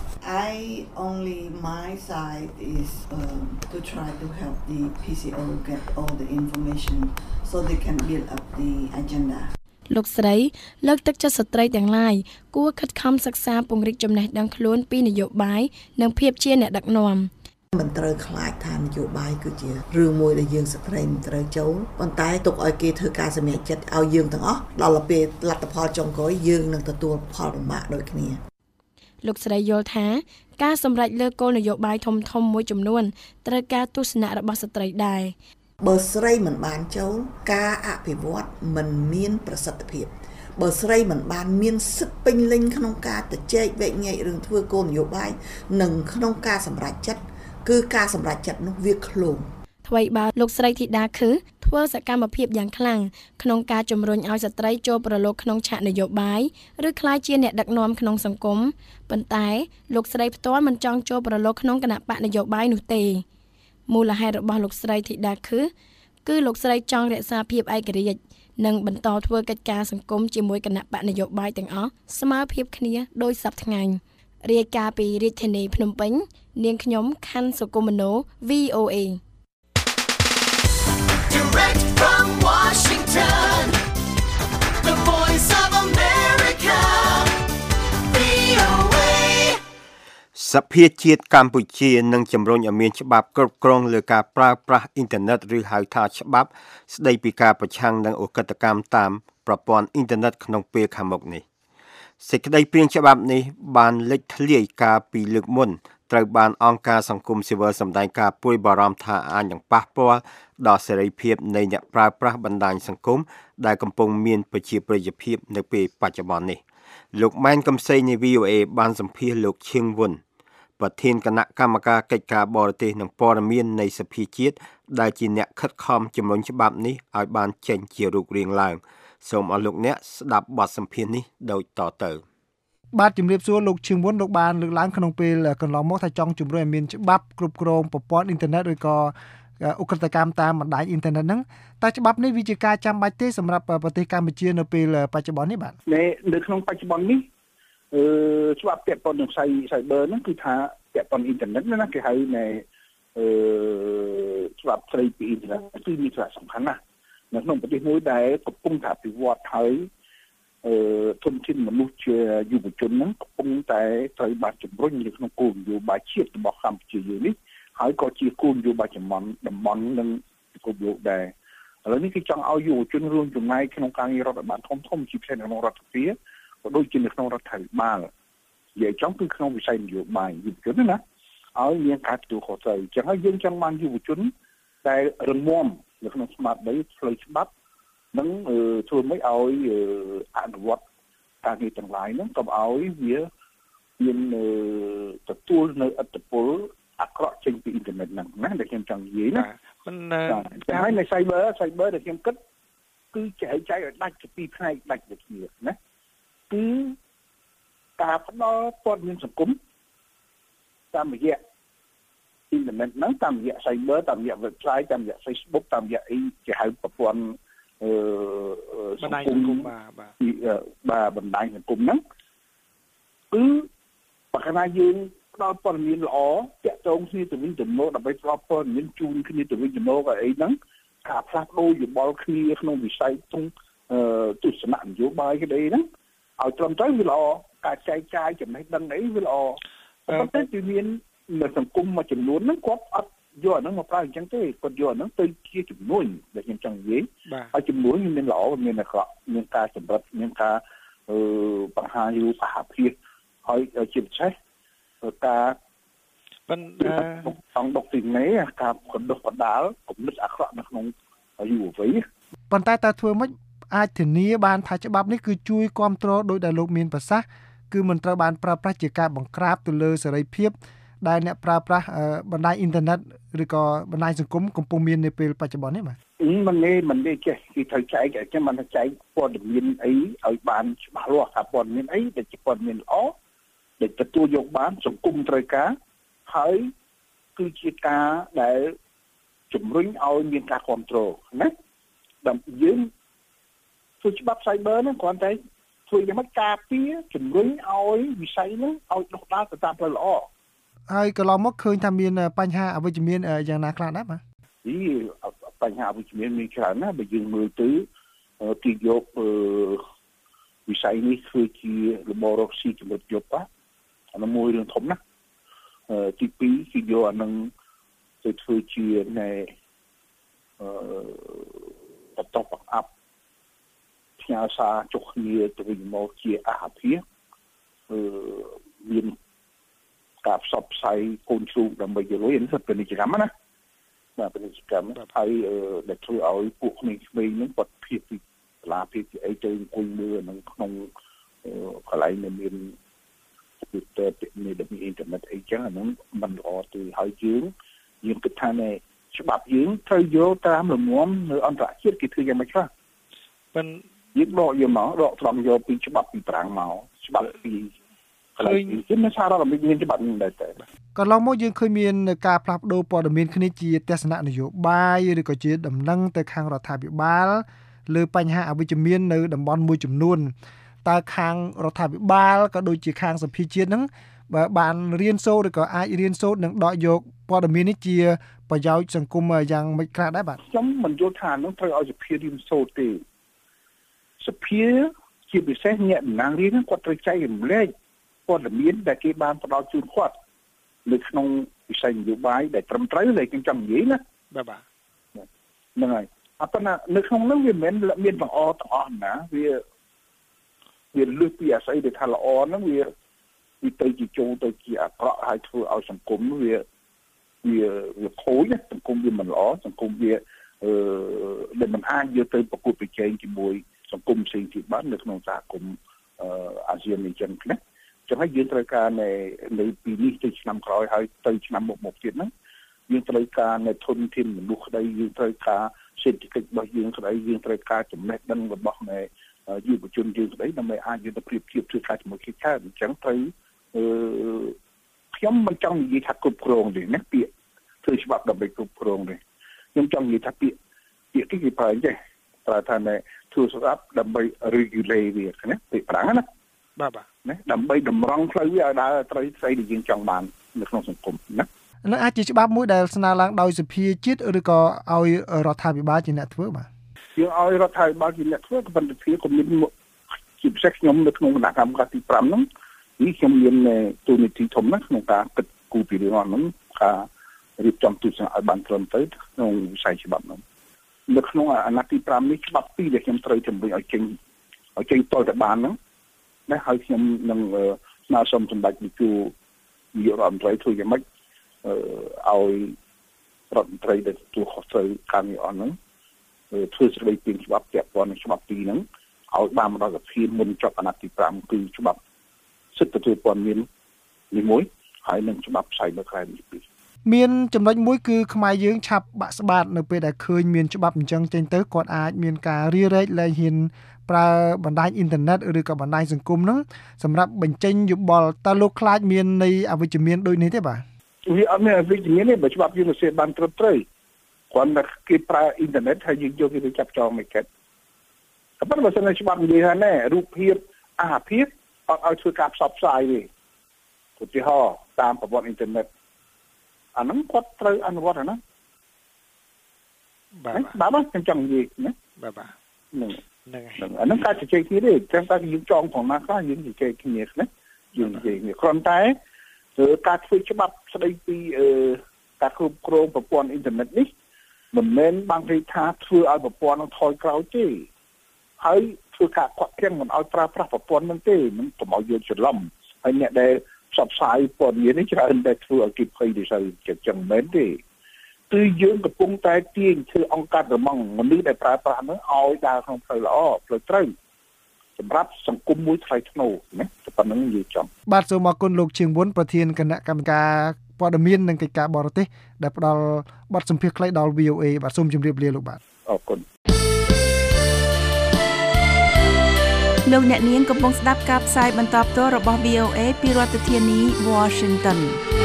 Speaker 5: my side is to try to help the PCO get all the information so they can build up the agenda
Speaker 7: លោកស្រីលើកទឹកចិត្តស្ត្រីទាំងឡាយគួរខិតខំសិក្សាពង្រីកចំណេះដឹងខ្លួនពីនយោបាយនិងភាពជាអ្នកដឹកនាំ
Speaker 5: មិនត្រូវខ្លាចថានយោបាយគឺជារឿងមួយដែលយើងស្ត្រីមិនត្រូវចូលប៉ុន្តែទុកឲ្យគេធ្វើការសម្រេចចិត្តឲ្យយើងទាំងអស់ដល់ពេលលទ្ធផលចុងក្រោយយើងនឹងទទួលផលលំបាកដូចគ្នា
Speaker 7: លោកស្រីយល់ថាការសម្រេចលើគោលនយោបាយធំៗមួយចំនួនត្រូវការទស្សនៈរបស់ស្ត្រីដែរ
Speaker 5: បើស្រីមិនបានចូលការអភិវឌ្ឍមិនមានប្រសិទ្ធភាពបើស្រីមិនបានមានសិទ្ធិពេញលេញក្នុងការទៅជែកវែកញែករឿងធ្វើគោលនយោបាយនិងក្នុងការសម្រេចចិត្តគឺការសម្រេចចិត្តនោះវាឃ្លោង
Speaker 7: ថ្មីបើលោកស្រីធីតាខឺធ្វើសកម្មភាពយ៉ាងខ្លាំងក្នុងការជំរុញឲ្យស្ត្រីចូលប្រឡូកក្នុងឆាកនយោបាយឬក្លាយជាអ្នកដឹកនាំក្នុងសង្គមប៉ុន្តែលោកស្រីផ្ទាល់មិនចង់ចូលប្រឡូកក្នុងគណៈបកនយោបាយនោះទេមូលហេតុរបស់លោកស្រីធីតាខឺគឺលោកស្រីចង់រក្សាភាពឯករាជ្យនិងបន្តធ្វើកិច្ចការសង្គមជាមួយគណៈបកនយោបាយទាំងអស់ស្មើភាពគ្នាដោយសពថ្ងៃរាយការណ៍ពីរាជធានីភ្នំពេញនាងខ្ញុំខាន់សុគមនោ VOA
Speaker 2: Direct from
Speaker 3: សភាជាតិកម្ពុជានឹងជំរុញឲ្យមានច្បាប់គ្រប់គ្រងលើការប្រើប្រាស់អ៊ីនធឺណិតឬហៅថាច្បាប់ស្ដីពីការប្រឆាំងនឹងឧក្រិដ្ឋកម្មតាមប្រព័ន្ធអ៊ីនធឺណិតក្នុងពេលខាងមុខនេះសេចក្តីព្រាងច្បាប់នេះបានលេចធ្លាយកាលពីលើកមុនត្រូវបានអង្គការសង្គមស៊ីវិលសម្ដែងការព្រួយបារម្ភថាអាចនឹងប៉ះពាល់ដល់សេរីភាពនៃអ្នកប្រើប្រាស់បណ្ដាញសង្គមដែលកំពុងមានប្រជាប្រិយភាពនៅពេលបច្ចុប្បន្ននេះលោកម៉ែនកំសីនៃ VOA បានសម្ភាសន៍លោកឈៀងវុនប្រធានគណៈកម្មការកិច្ចការបរទេសនិងព័ត៌មាននៃសភាជាតិដែលជាអ្នកខិតខំជំរុញច្បាប់នេះឲ្យបានចេញជារូបរាងឡើងសូមអរលោកអ្នកស្ដាប់បទសម្ភាសន៍នេះដូចតទៅ
Speaker 6: បាទជំរាបសួរលោកឈៀងវុនលោកបានលើកឡើងក្នុងពេលកន្លងមកថាចង់ជំរុញឲ្យមានច្បាប់គ្រប់គ្រងប្រព័ន្ធអ៊ីនធឺណិតឬក៏ឧក្រិដ្ឋកម្មតាមបណ្ដាញអ៊ីនធឺណិតហ្នឹងតើច្បាប់នេះវាជាការចាំបាច់ទេសម្រាប់ប្រទេសកម្ពុជានៅពេលបច្ចុប្បន្ននេះបាទ
Speaker 8: នៅក្នុងបច្ចុប្បន្ននេះច្បាប់ពាក់ព័ន្ធនឹងcyber ហ្នឹងគឺថាពាក់ព័ន្ធអ៊ីនធឺណិតណាគេហៅនៅច្បាប់ស្ដីពីអ៊ីនធឺណិតគឺមានសារៈសំខាន់ណាស់នៅក្នុងប្រទេសមួយដែលកំពុងតែអភិវឌ្ឍហើយធនធានមនុស្សជាយុវជនហ្នឹងកំពុងតែត្រូវបានជំរុញនៅក្នុងគោលនយោបាយជាតិរបស់កម្ពុជាយើងនេះហើយក៏ជាគោលនយោបាយតំបន់និងពិភពលោកដែរឥឡូវនេះគេចង់ឲ្យយុវជនរួមចំណែកក្នុងការងាររដ្ឋបាលធំជាពិសេសនៅក្នុងរដ្ឋាភិបាលក៏ដូចជានៅក្នុងរដ្ឋាភិបាលនិយាយចំគឺក្នុងវិស័យនយោបាយយុវជនណាឲ្យមានការទទួលខុសត្រូវអញ្ចឹងហើយយើងចង់បានយុវជនដែលរឹងមាំនៅក្នុងស្មារតីផ្លូវច្បាប់នឹងធ្វើម៉េចឲ្យអនុវត្តការងារទាំងឡាយហ្នឹងកុំឲ្យវាមានទទួលនៅឥទ្ធិពលអាក្រក់ចេញពីអ៊ីនធឺណិតហ្នឹងណាដែលខ្ញុំចង់និយាយណាតែហើយនៅ cyber ដែលខ្ញុំគិតគឺចែកឲ្យដាច់ទៅពីផ្នែកដាច់ទៅគ្នាណាគឺការផ្ដល់ព័ត៌មានសង្គមតាមរយៈអ៊ីនធឺណិតហ្នឹងតាមរយៈ cyber តាមរយៈ website តាមរយៈ Facebook តាមរយៈអីគេហៅប្រព័ន្ធ
Speaker 6: បណ្ដាញសង្គម
Speaker 8: បាទបណ្ដាញសង្គមហ្នឹងគឺបើកាលណាយើងផ្ដល់ព័ត៌មានល្អតាក់ទងគ្នាទៅវិញទៅមកដើម្បីផ្ដល់ព័ត៌មានជូនគ្នាទៅវិញទៅមកអីហ្នឹងការផ្លាស់ប្ដូរយោបល់គ្នាក្នុងវិស័យទស្សនៈនយោបាយក្តីហ្នឹងឲ្យត្រឹមត្រូវវាល្អការចែកចាយចំណេះដឹងអីវាល្អប៉ុន្តែវាមាននៅសង្គមមួយចំនួនហ្នឹងគាត់អត់យកអាហ្នឹងមកប្រើអញ្ចឹងទេគាត់យកអាហ្នឹងទៅជាជំនួយដែលខ្ញុំចង់និយាយហើយជំនួយមានល្អមានអាក្រក់មានការចម្រិតមានការបង្ហាញរូបភាពហើយជាពិសេសការដុកទីមេការបណ្ដុះបណ្ដាលគំនិតអាក្រក់នៅក្នុងយុវវ័យ
Speaker 6: ប៉ុន្តែតើធ្វើម៉េចអាចធានាបានថាច្បាប់នេះគឺជួយគ្រប់គ្រងដោយដែលលោកមានប្រសាសន៍គឺមិនត្រូវបានប្រើប្រាស់ជាការបង្ក្រាបទៅលើសេរីភាពដែលអ្នកប្រើប្រាស់បណ្ដាញអ៊ីនធឺណិតឬក៏បណ្ដាញសង្គមកំពុងមាននៅពេលបច្ចុប្បន្ននេះបាទ
Speaker 8: មិនទេចេះគេត្រូវចែកចាំមិនចែកព័ត៌មានអីឲ្យបានច្បាស់លាស់ថាព័ត៌មានអីដែលជាព័ត៌មានល្អដែលទទួលយកបានសង្គមត្រូវការហើយគឺជាការដែលជំរុញឲ្យមានការគ្រប់គ្រងណាដើម្បីយើងធ្វើច្បាប់ cyber ហ្នឹងគ្រាន់តែធ្វើយ៉ាងម៉េចការពារជំរុញឲ្យវិស័យហ្នឹងឲ្យដុះដាលទៅតាមផ្លូវល្អ
Speaker 6: ហើយកន្លងមកឃើញថាមានបញ្ហាអវិជ្ជមានយ៉ាងណាខ្លះដែរបាទ
Speaker 8: បញ្ហាអវិជ្ជមានមានច្រើនណាស់បើយើងមើលទៅទីយកវិស័យនេះធ្វើជារបបរកស៊ីចំណុចយប់អានោះមួយរឿងធំណាស់ទី2គឺយកអានឹងទៅធ្វើជានៃបន្តបង្អាប់ផ្ញើសារចុះគ្នាទៅវិញមកជាអាហារភាពមានការផ្សព្វផ្សាយកូនជ្រូកដើម្បីយកលុយនេះពាណិជ្ជកម្មណាបាទពាណិជ្ជកម្មហើយដែលធ្វើឲ្យពួកក្មេងៗហ្នឹងគាត់ភៀសពីសាលាភៀសពីអីទៅអង្គុយមើលនៅក្នុងកន្លែងដែលមានcomputer មានអ៊ីនធឺណិតអីចឹងអាហ្នឹងមិនល្អទេហើយយើងគិតថាច្បាប់យើងត្រូវយកតាមលំនាំនៅអន្តរជាតិគេធ្វើយ៉ាងម៉េចខ្លះ
Speaker 6: ប៉ុន្តែ
Speaker 8: យើងដកត្រង់យកពីច្បាប់ពីប្រាំងមកច្បាប់ពីកន្លែងជាមិនសាររដ្ឋមានច្បាប់នេះដែរតែ
Speaker 6: កន្លងមកយើងឃើញមានការផ្លាស់ប្ដូរព័ត៌មានគ្នាជាទស្សនៈនយោបាយឬក៏ជាដំណឹងទៅខាងរដ្ឋាភិបាលលើបញ្ហាអវិជ្ជមាននៅតំបន់មួយចំនួនតើខាងរដ្ឋាភិបាលក៏ដូចជាខាងសភាជាតិហ្នឹងបើបានរៀនសូត្រឬក៏អាចរៀនសូត្រនិងដកយកព័ត៌មាននេះជាប្រយោជន៍សង្គមយ៉ាងមិនខ្លះដែរបាទ
Speaker 8: ខ្ញុំមិនយល់ថានឹងត្រូវឲ្យសភារៀនសូត្រទេសភាជាពិសេសអ្នកតំណាងរាស្ត្រគាត់ត្រូវចែករំលែកព័ត៌មានដែលគេបានផ្ដល់ជូនគាត់នៅក្នុងវិស័យនយោបាយដែលត្រឹមត្រូវដែលខ្ញុំចង់និយាយណា
Speaker 6: បាទ
Speaker 8: ហ្នឹងហើយអត់ប៉ុន្តែនៅក្នុងនោះវាមិនមែនមានទាំងអស់ណាវាលឺពីអាស័យដែលថាល្អហ្នឹងវាទៅជាចូលទៅជាអាក្រក់ហើយធ្វើឲ្យសង្គមវាខូចណាសង្គមវាមិនល្អសង្គមវាដែលមិនអាចយកទៅប្រកួតប្រជែងជាមួយសង្គមផ្សេងទៀតបាននៅក្នុងសហគមន៍អាស៊ាននេះចឹងណាចឹងហើយយើងត្រូវការនៅពីនេះទៅឆ្នាំក្រោយហើយទៅឆ្នាំមុខទៀតហ្នឹងយើងត្រូវការនៅធនធានមនុស្សក្តីយើងត្រូវការសេដ្ឋកិច្ចរបស់យើងក្តីយើងត្រូវការចំណេះដឹងរបស់យុវជនយើងក្តីដើម្បីអាចយកទៅប្រៀបធៀបធ្វើការជាមួយគ្នាកើតអញ្ចឹងត្រូវខ្ញុំមិនចង់និយាយថាគ្រប់គ្រងទេណាពាក្យធ្វើច្បាប់ដើម្បីគ្រប់គ្រងទេខ្ញុំចង់និយាយថាពាក្យគេប្រើអញ្ចឹងប្រើថាធ្វើច្បាប់ដើម្បី regulate វាណាពាក្យប្រាំងណា
Speaker 6: បាទ
Speaker 8: ណាដើម្បីតម្រង់ផ្លូវវាឲ្យដើរត្រូវស្អីដែលយើងចង់បាននៅក្នុងសង្គមណា
Speaker 6: នឹងអាចជាច្បាប់មួយដែលស្នើឡើងដោយសភាជាតិឬក៏ឲ្យរដ្ឋាភិបាលជាអ្នកធ្វើបាទ
Speaker 8: យើងឲ្យរដ្ឋាភិបាលជាអ្នកធ្វើក៏ប៉ុន្តែវាក៏មានជាពិសេសខ្ញុំនៅក្នុងគណៈកម្មការទី5ហ្នឹងនេះខ្ញុំមានទូនីតិធំណាស់ក្នុងការគិតគូរពីរឿងហ្នឹងការរៀបចំទស្សនៈឲ្យបានត្រឹមត្រូវក្នុងវិស័យច្បាប់ហ្នឹងនៅក្នុងអាណត្តិទី5នេះច្បាប់2ដែលខ្ញុំត្រូវជំរុញឲ្យចេញតលទៅបានហ្នឹងណាហើយខ្ញុំនឹងស្នើសុំសម្ដេចនាយករដ្ឋមន្ត្រីធ្វើយ៉ាងម៉េចឲ្យរដ្ឋមន្ត្រីដែលទទួលខុសត្រូវការងារអស់ហ្នឹងធ្វើសេចក្តីពីច្បាប់ពាក់ព័ន្ធនឹងច្បាប់2ហ្នឹងឲ្យបានមកដល់សភាមុនចប់អាណត្តិទី5គឺច្បាប់សិទ្ធិទទួលព័ត៌មាននេះមួយហើយនឹងច្បាប់ Cyber Crime នេះពីរ
Speaker 6: មានចំណុចមួយគឺខ្មែរយើងឆាប់បាក់ស្បាតនៅពេលដែលឃើញមានច្បាប់អញ្ចឹងចេញទៅគាត់អាចមានការរារែកលែងហ៊ានប្រើបណ្ដាញអ៊ីនធឺណិតឬក៏បណ្ដាញសង្គមហ្នឹងសម្រាប់បញ្ចេញយោបល់តើលោកខ្លាចមាននៃអវិជ្ជមានដូចនេះទេបាទ
Speaker 8: វាអត់មានអវិជ្ជមានទេបើច្បាប់យើងមិនសេបានត្រឹមត្រូវគាត់តែគេប្រើអ៊ីនធឺណិតហើយយើងយកគេទៅចាប់ចងមិនកិតតែប៉ុន្តែបើសិនជាច្បាប់និយាយថាណែរូបភាពអាហារភាពអត់ឲ្យធ្វើការផ្សព្វផ្សាយទេឧទាហរណ៍តាមប្រព័ន្ធអ៊ីនធឺណិតអាហ្នឹងគាត់ត្រូវអនុវត្តណាបាទខ្ញុំចង់និយាយណា
Speaker 6: បាទ
Speaker 8: ហ្នឹងអាហ្នឹងការជជែកគ្នាទេតែតែយើងចងផងណាខ្លះយើងជជែកគ្នាណាយើងនិយាយគ្នាគ្រាន់តែការធ្វើច្បាប់ស្ដីពីការគ្រប់គ្រងប្រព័ន្ធអ៊ីនធឺណិតនេះមិនមែនបានគេថាធ្វើឲ្យប្រព័ន្ធនឹងថយក្រោយទេហើយធ្វើការខ្វាក់ទាំងមិនឲ្យប្រើប្រាស់ប្រព័ន្ធនឹងទេមិនកុំឲ្យយកច្រឡំហើយអ្នកដែលផ្សព្វផ្សាយព័ត៌មាននេះច្រើនតែធ្វើឲ្យគេភ័យទៅចឹងមិនមែនទេគឺយើងកំពុងតែទាញធ្វើអង្គការរមងមនុស្សដែលប្រើប្រាស់នោះឲ្យដើរក្នុងផ្លូវល្អផ្លូវត្រូវសម្រាប់សង្គមមួយថ្លៃថ្នូរណាតែប៉ុណ្្នឹងនិយាយចំ
Speaker 6: បាទសូមអរគុណលោកជាងវុនប្រធានគណៈកម្មការព័ត៌មាននិងកិច្ចការបរទេសដែលផ្ដល់បទសម្ភាសន៍ខ្លីដល់ VOA បាទសូមជម្រាបលាលោកបាទ
Speaker 8: អរគុណ
Speaker 9: លោកអ្នកនាងកំពុងស្ដាប់ការផ្សាយបន្តផ្ទាល់របស់ VOA ពីរដ្ឋធានី Washington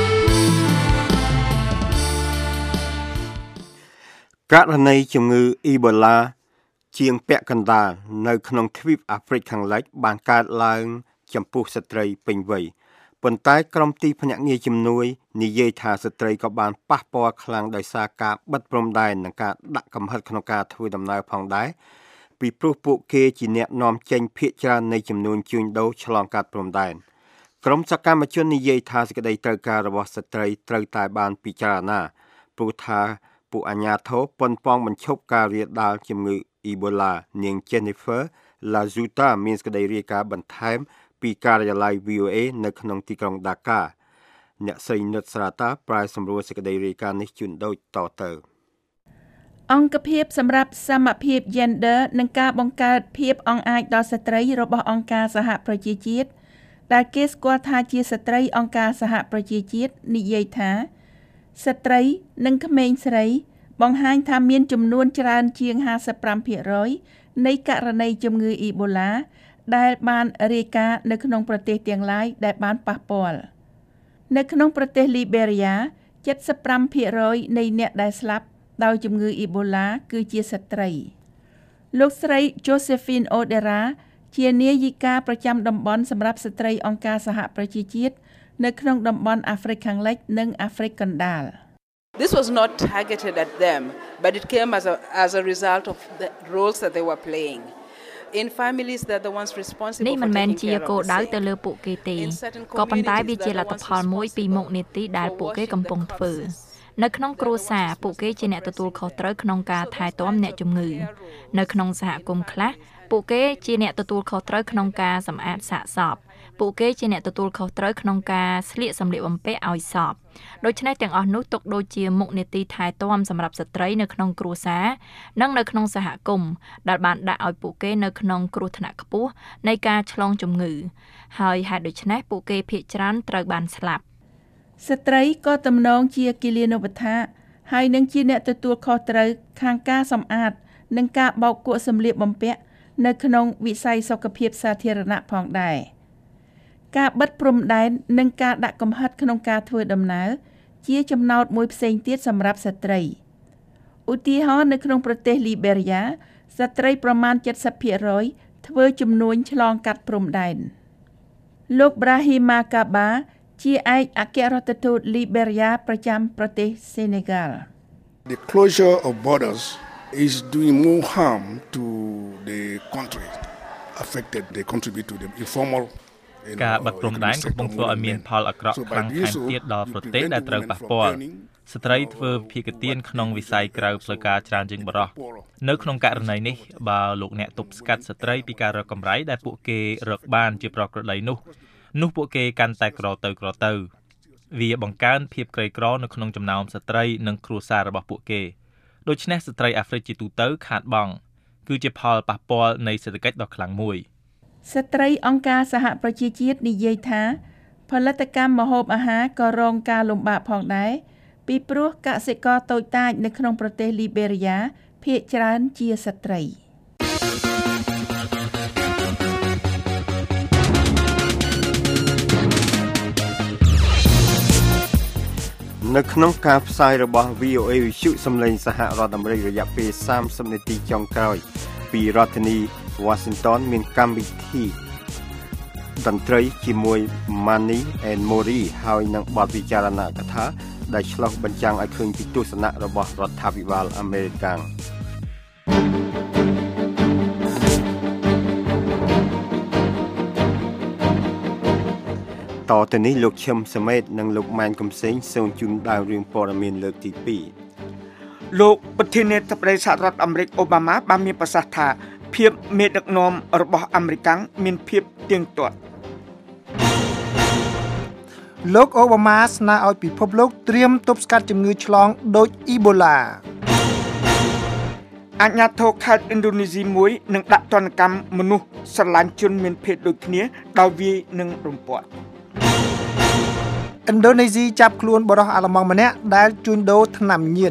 Speaker 3: ករណីជំងឺអ៊ីបូឡាជាងពាក់កណ្ដាលនៅក្នុងទ្វីបអាហ្វ្រិកខាងលិចបានកើតឡើងចំពោះស្ត្រីពេញវ័យប៉ុន្តែក្រុមទីភ្នាក់ងារជំនួយនិយាយថាស្ត្រីក៏បានប៉ះពាល់ខ្លាំងដោយសារការបិទព្រំដែននិងការដាក់កំហិតក្នុងការធ្វើដំណើរផងដែរពីព្រោះពួកគេជាអ្នកនាំចេញភាគច្រើននៃចំនួនជួញដូរឆ្លងកាត់ព្រំដែនក្រុមសកម្មជននិយាយថាសេចក្តីត្រូវការរបស់ស្ត្រីត្រូវតែបានពិចារណាព្រោះថាពួកអាជ្ញាធរប៉ុនប៉ងបញ្ឈប់ការរាលដាលជំងឺអ៊ីបូឡានាង Jennifer Lazuta មានសេចក្តីរាយការណ៍បន្ថែមពីការិយាល័យ VOA នៅក្នុងទីក្រុង Dhaka អ្នកស្រីនុតស្រាតាប្រាយសម្រួលសេចក្តីរាយការណ៍នេះជូនដូចតទៅ
Speaker 9: អង្គភាពសម្រាប់សមភាព Gender និងការបង្កើតភាពអង់អាចដល់ស្ត្រីរបស់អង្គការសហប្រជាជាតិដែលគេស្គាល់ថាជាស្ត្រីអង្គការសហប្រជាជាតិនិយាយថាស្ត្រីនិងក្មេងស្រីបង្ហាញថាមានចំនួនច្រើនជាង 55% នៃករណីជំងឺអ៊ីបូឡាដែលបានរាយការណ៍នៅក្នុងប្រទេសទាំងឡាយដែលបានប៉ះពាល់នៅក្នុងប្រទេសលីបេរីយ៉ា 75% នៃអ្នកដែលស្លាប់ដោយជំងឺអ៊ីបូឡាគឺជាស្ត្រីលោកស្រី Josephine Odera ជានាយិកាប្រចាំតំបន់សម្រាប់ស្ត្រីអង្គការសហប្រជាជាតិនៅក្នុងតំបន់អាហ្វ្រិកខាងលិចនិងអាហ្វ្រិកកណ្ដាល
Speaker 10: This was not targeted at them, but it came as a result of the roles that they were playing. in families that the ones responsible
Speaker 11: នេះ
Speaker 10: for
Speaker 11: មិនមែន
Speaker 10: taking
Speaker 11: ជា
Speaker 10: care of
Speaker 11: គោល
Speaker 10: the
Speaker 11: ដៅ
Speaker 10: sick.
Speaker 11: ទៅលើពួកគេទេក៏ប៉ុន្តែវាជាលទ្ធផលមួយពីមុខនីតិដែលពួកគេកំពុងធ្វើនៅក្នុងគ្រួសារពួកគេជាអ្នកទទួលខុសត្រូវក្នុងការថែទាំអ្នកជំងឺនៅក្នុងសហគមន៍ខ្លះពួកគេជាអ្នកទទួលខុសត្រូវក្នុងការសម្អាតសាកសពពួកគេជាអ្នកទទួលខុសត្រូវក្នុងការស្លៀកសម្លៀកបំពាក់ឲ្យសពដូច្នេះទាំងអស់នោះទុកដូចជាមុខនីតិថែទាំសម្រាប់ស្ត្រីនៅក្នុងគ្រួសារនិងនៅក្នុងសហគមន៍ដែលបានដាក់ឲ្យពួកគេនៅក្នុងគ្រោះថ្នាក់ខ្ពស់នៃការឆ្លងជំងឺហើយហេតុដូច្នេះពួកគេភាគច្រើនត្រូវបានស្លាប់
Speaker 9: ស្ត្រីក៏ទំនងជាគិលានុបដ្ឋាហើយនឹងជាអ្នកទទួលខុសត្រូវខាងការសម្អាតនិងការបោកគក់សម្លៀកបំពាក់នៅក្នុងវិស័យសុខភាពសាធារណៈផងដែរការបិទព្រំដែននិងការដាក់កំហិតក្នុងការធ្វើដំណើរជាចំណោទមួយផ្សេងទៀតសម្រាប់ស្ត្រីឧទាហរណ៍នៅក្នុងប្រទេសលីបេរីយ៉ាស្ត្រីប្រមាណ 70% ធ្វើជំនួញឆ្លងកាត់ព្រំដែនលោក Brahima Kaba ជាឯកអគ្គរដ្ឋទូតលីបេរីយ៉ាប្រចាំប្រទេសសេនេហ្គាល់
Speaker 12: The closure of borders is doing more harm to the country affected. They contribute to the informal
Speaker 13: ការបិទព្រំដែនកំពុងធ្វើឲ្យមានផលអាក្រក់ខ្លាំងថែមទៀតដល់ប្រទេសដែលត្រូវប៉ះពាល់ស្ត្រីធ្វើភាគទានក្នុងវិស័យក្រៅផ្លូវការច្រើនជាងបុរសនៅក្នុងករណីនេះបើលោកអ្នកទប់ស្កាត់ស្ត្រីពីការរកកម្រៃដែលពួកគេរកបានជាប្រក្រតីនោះពួកគេកាន់តែក្រទៅវាបង្កើនភាពក្រីក្រនៅក្នុងចំណោមស្ត្រីនិងគ្រួសាររបស់ពួកគេដូច្នេះស្ត្រីអាហ្វ្រិកជាទូទៅខាតបង់គឺជាផលប៉ះពាល់នៃសេដ្ឋកិច្ចដ៏ខ្លាំងមួយ
Speaker 9: ស្ត្រីអង្គការសហប្រជាជាតិនិយាយថាផលិតកម្មម្ហូបអាហារក៏រងការលំបាកផងដែរពីព្រោះកសិករតូចតាចនៅក្នុងប្រទេសលីបេរីយ៉ាភាគច្រើនជាស្ត្រី
Speaker 3: នៅក្នុងការផ្សាយរបស់ VOA វិទ្យុសំឡេងសហរដ្ឋអាមេរិករយៈពេល30នាទីចុងក្រោយពីរដ្ឋធានី Washington មានកម្មវិធីតន្ត្រីជាមួយ Mani and Mori ហើយនឹងបទវិចារណកថាដែលឆ្លុះបញ្ចាំងឲ្យឃើញពីទស្សនៈរបស់រដ្ឋាភិបាលអាមេរិកតទៅនេះលោកឈឹមសមេតនិងលោកម៉ែនកំសែងសូមជូនដើររឿងព័ត៌មានលើកទី2
Speaker 4: លោកប្រធានាធិបតីសហរដ្ឋអាមេរិកអូបាម៉ាបានមានប្រសាសន៍ថាភាពមេដឹកនាំរបស់អាមេរិកមានភាពទៀងទាត់
Speaker 6: លោកអូបាម៉ាស្នើឲ្យពិភពលោកត្រៀមទប់ស្កាត់ជំងឺឆ្លងដូចអ៊ីបូឡាអាជ្ញាធរខេត្តឥណ្ឌូនេស៊ីមួយនឹងដាក់ទណ្ឌកម្មមនុស្សស្រឡាញ់ជនមានភេទដូចគ្នាដោយវាយនឹងរំពាត់ឥណ្ឌូនេស៊ីចាប់ខ្លួនបុរសអាល្លឺម៉ង់ម្នាក់ដែលជួញដូរថ្នាំញៀន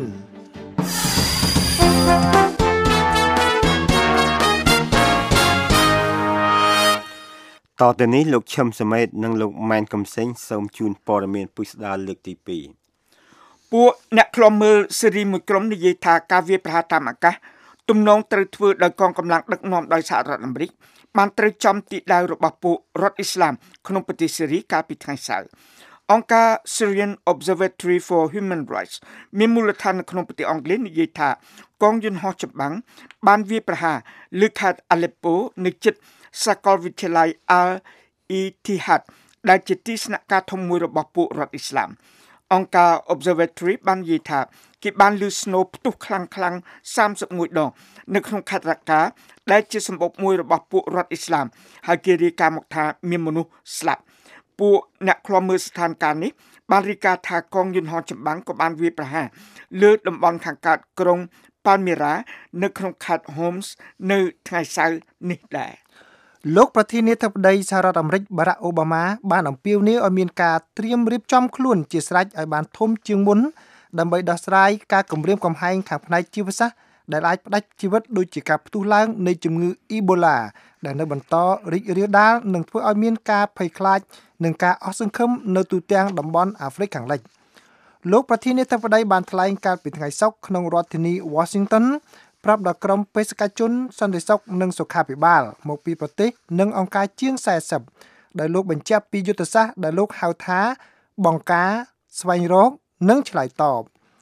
Speaker 3: តទៅនេះលោកឈឹមសមេតនិងលោកម៉ែនកំសែងសូមជូនព័ត៌មានពុស្ដាលើកទី2
Speaker 4: ពួកអ្នកខ្លំមើលស៊េរីមួយក្រុមនិយាយថាការវាយប្រហារតាមអាកាសទំនងត្រូវធ្វើដោយកងកម្លាំងដឹកនាំដោយសហរដ្ឋអាមេរិកបានត្រូវចំទីដៅរបស់ពួករដ្ឋអ៊ីស្លាមក្នុងប្រទេសស៊េរីកាលពីថ្ងៃសៅរ៍អង្គការ Syrian Observatory for Human Rights មានមូលដ្ឋាននៅក្នុងប្រទេសអង់គ្លេសនិយាយថាកងយន្តហោះចម្បាំងបានវាយប្រហារលើខេត្ត Aleppo នៅជិតសាកលវិទ្យាល័យ Al-Ittihad ដែលជាទីស្នាក់ការធំមួយរបស់ពួករដ្ឋអ៊ីស្លាមអង្គការ Observatory បាននិយាយថាគេបានឮស្នូរផ្ទុះខ្លាំងៗ31ដងនៅក្នុងខេត្តរ៉ាកាដែលជាសម្បុកមួយរបស់ពួករដ្ឋអ៊ីស្លាមហើយគេរាយការណ៍មកថាមានមនុស្សស្លាប់ពួកអ្នកឃ្លាំមើលស្ថានភាពនេះបានរាយការណ៍ថាកងយន្តហោះចម្បាំងក៏បានវាយប្រហារលើតំបន់ខាងកើតក្រុង Palmyra នៅក្នុងខេត្ត Homs នៅថ្ងៃសៅរ៍នេះដែរលោកប្រធានាធិបតីសហរដ្ឋអាមេរិកបារ៉ាក់អូបាម៉ាបានអំពាវនាវឲ្យមានការត្រៀមរៀបចំខ្លួនជាស្រេចឲ្យបានធំជាងមុនដើម្បីដោះស្រាយការគំរាមកំហែងខាងផ្នែកជីវសាស្ត្រដែលអាចផ្ដាច់ជីវិតដូចជាការផ្ទុះឡើងនៃជំងឺអ៊ីបូឡាដែលនៅបន្តរីករាលដាលនិងធ្វើឲ្យមានការភ័យខ្លាចនិងការអស់សង្ឃឹមនៅទូទាំងតំបន់អាហ្វ្រិកខាងលិចលោកប្រធានាធិបតីបានថ្លែងកាលពីថ្ងៃសុក្រក្នុងរដ្ឋធានី Washington ប្រាប់ដល់ក្រុមបេសកជនសន្តិសុខនិងសុខាភិបាលមកពីប្រទេសនិងអង្គការជាង40ដែលលោកបញ្ជាក់ពីយុទ្ធសាស្ត្រដែលលោកហៅថាបង្ការស្វែងរកនិងឆ្លើយតប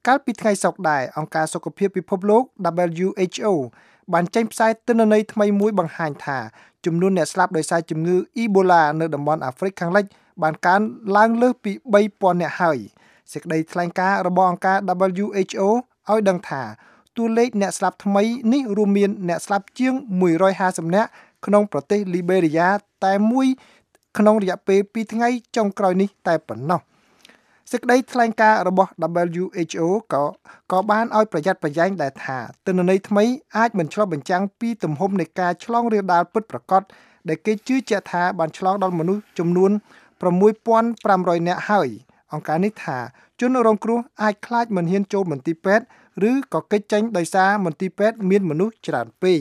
Speaker 6: កាលពីថ្ងៃសុក្រដែរអង្គការសុខភាពពិភពលោក WHO បានចេញផ្សាយទិន្នន័យថ្មីមួយបង្ហាញថាចំនួនអ្នកស្លាប់ដោយសារជំងឺ Ebola នៅតំបន់អាហ្វ្រិកខាងលិចបានកើនឡើងលើសពី 3,000 នាក់ហើយសេចក្តីថ្លែងការណ៍របស់អង្គការ WHO ឲ្យដឹងថាតួលេខអ្នកស្លាប់ថ្មីនេះរួមមានអ្នកស្លាប់ជាង150នាក់ក្នុងប្រទេសលីបេរីយ៉ាតែមួយក្នុងរយៈពេល2ថ្ងៃចុងក្រោយនេះតែប៉ុណ្ណោះសេចក្តីថ្លែងការណ៍របស់ WHO ក៏បានឲ្យប្រយ័ត្នប្រយែងដែរថាទិន្នន័យថ្មីអាចមិនឆ្លុះបញ្ចាំងពីទំហំនៃការឆ្លងរាលដាលពិតប្រាកដដែលគេជឿជាក់ថាបានឆ្លងដល់មនុស្សចំនួន 6,500 នាក់ហើយអង្គការនេះថាជនរងគ្រោះអាចខ្លាចមិនហ៊ានចូលមន្ទីរពេទ្យឬក៏គេចចេញដោយសារមន្ទីរពេទ្យមានមនុស្សច្រើនពេក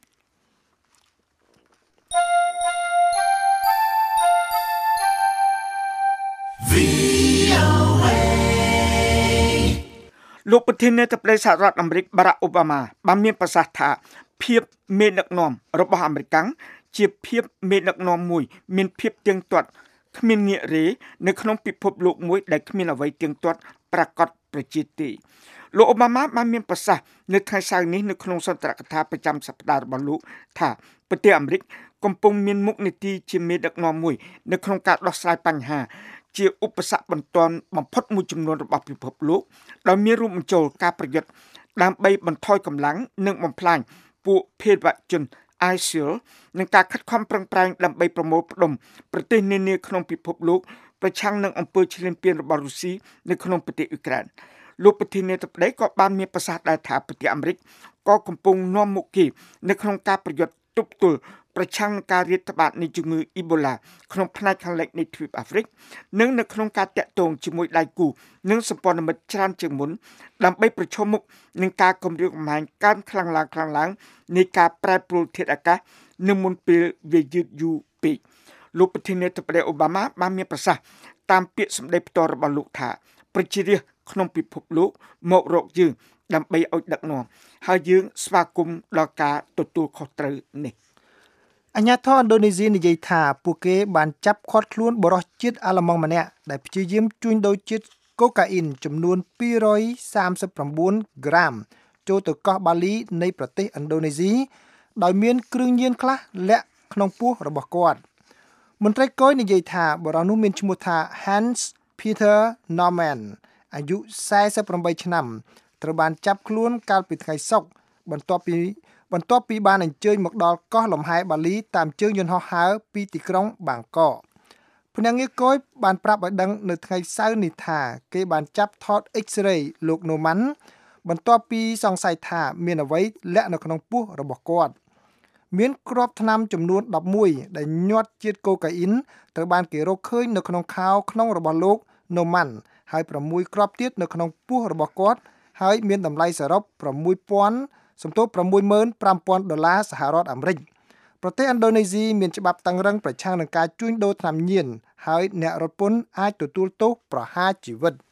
Speaker 4: លោកប្រធានាធិបតីសហរដ្ឋអាមេរិកបារ៉ាក់អូបាម៉ាបានមានប្រសាសន៍ថាភាពមេដឹកនាំរបស់អាមេរិកជាភាពមេដឹកនាំមួយមានភាពទៀងទាត់គ្មានងាករេនៅក្នុងពិភពលោកមួយដែលគ្មានអ្វីទៀងទាត់ប្រាកដប្រជាទេលោកអូបាម៉ាបានមានប្រសាសន៍នៅថ្ងៃសៅរ៍នេះនៅក្នុងសន្ទរកថាប្រចាំសប្តាហ៍របស់លោកថាប្រទេសអាមេរិកកំពុងមានមុខនីតិជាមេដឹកនាំមួយនៅក្នុងការដោះស្រាយបញ្ហាជាឧបសគ្គបន្ទាន់បំផុតមួយចំនួនរបស់ពិភពលោកដោយមានរួមបញ្ចូលការប្រយុទ្ធដើម្បីបន្ថយកម្លាំងនិងបំផ្លាញពួកភេរវជន ISIL និងការខិតខំប្រឹងប្រែងដើម្បីប្រមូលផ្ដុំប្រទេសនានាក្នុងពិភពលោកប្រឆាំងនឹងអំពើឈ្លានពានរបស់រុស្ស៊ីនៅក្នុងប្រទេសអ៊ុក្រែនលោកប្រធានាធិបតីក៏បានមានប្រសាសន៍ដែរថាប្រទេសអាមេរិកក៏កំពុងនាំមុខគេនៅក្នុងការប្រយុទ្ធទប់ទល់ប្រឆាំងនឹងការរាតត្បាតនៃជំងឺ Ebola ក្នុងផ្នែកខាងលិចនៃទ្វីបអាហ្វ្រិកនិងនៅក្នុងការតាក់ទងជាមួយដៃគូនិងសម្ព័ន្ធមិត្តច្រើនជាងមុនដើម្បីប្រឈមមុខនឹងការគំរាមកំហែងកើនខ្លាំងឡើងនៃការប្រែប្រួលធាតុអាកាសនៅមុនពេលវាយឺតយូរពេកលោកប្រធានាធិបតីអូបាម៉ាបានមានប្រសាសន៍តាមពាក្យសម្ដីផ្ទាល់របស់លោកថាប្រជារាស្ត្រក្នុងពិភពលោកមករកយើងដើម្បីឲ្យដឹកនាំហើយយើងស្វាគមន៍ដល់ការទទួលខុសត្រូវនេះ
Speaker 6: អាញាធរឥណ្ឌូនេស៊ីនិយាយថាពួកគេបានចាប់ឃាត់ខ្លួនបរិសុទ្ធជាតិអាល្លឺម៉ង់ម្នាក់ដែលព្យាយាមជួញដូរជាតិកូកាអ៊ីនចំនួន239ក្រាមចូលទៅកោះបាលីនៃប្រទេសឥណ្ឌូនេស៊ីដោយមានគ្រឿងញៀនខ្លះលាក់ក្នុងពោះរបស់គាត់មន្ត្រីគយនិយាយថាបរិសុទ្ធនោះមានឈ្មោះថា Hans Peter Norman អាយុ48ឆ្នាំត្រូវបានចាប់ខ្លួនកាលពីថ្ងៃសុក្របន្ទាប់ពីបានអញ្ជើញមកដល់កោះលំហែបាលីតាមជើងយន្តហោះហើរពីទីក្រុងបាងកកភ្នាក់ងារគយបានប្រាប់ឲ្យដឹងនៅថ្ងៃសៅរ៍នេះថាគេបានចាប់ថត X-ray លោក Norman បន្ទាប់ពីសង្ស័យថាមានអ្វីលាក់នៅក្នុងពោះរបស់គាត់មានគ្រាប់ថ្នាំចំនួន11ដែលញាត់ជាតិកូកាអ៊ីនត្រូវបានគេរកឃើញនៅក្នុងខោក្នុងរបស់លោក Norman ហើយ6គ្រាប់ទៀតនៅក្នុងពោះរបស់គាត់ហើយមានតម្លៃសរុប$65,000 សហរដ្ឋអាមេរិកប្រទេសឥណ្ឌូនេស៊ីមានច្បាប់តឹងរ៉ឹងប្រឆាំងនឹងការជួញដូរថ្នាំញៀនហើយអ្នករត់ពន្ធអាចទទួលទោសប្រហារជីវិត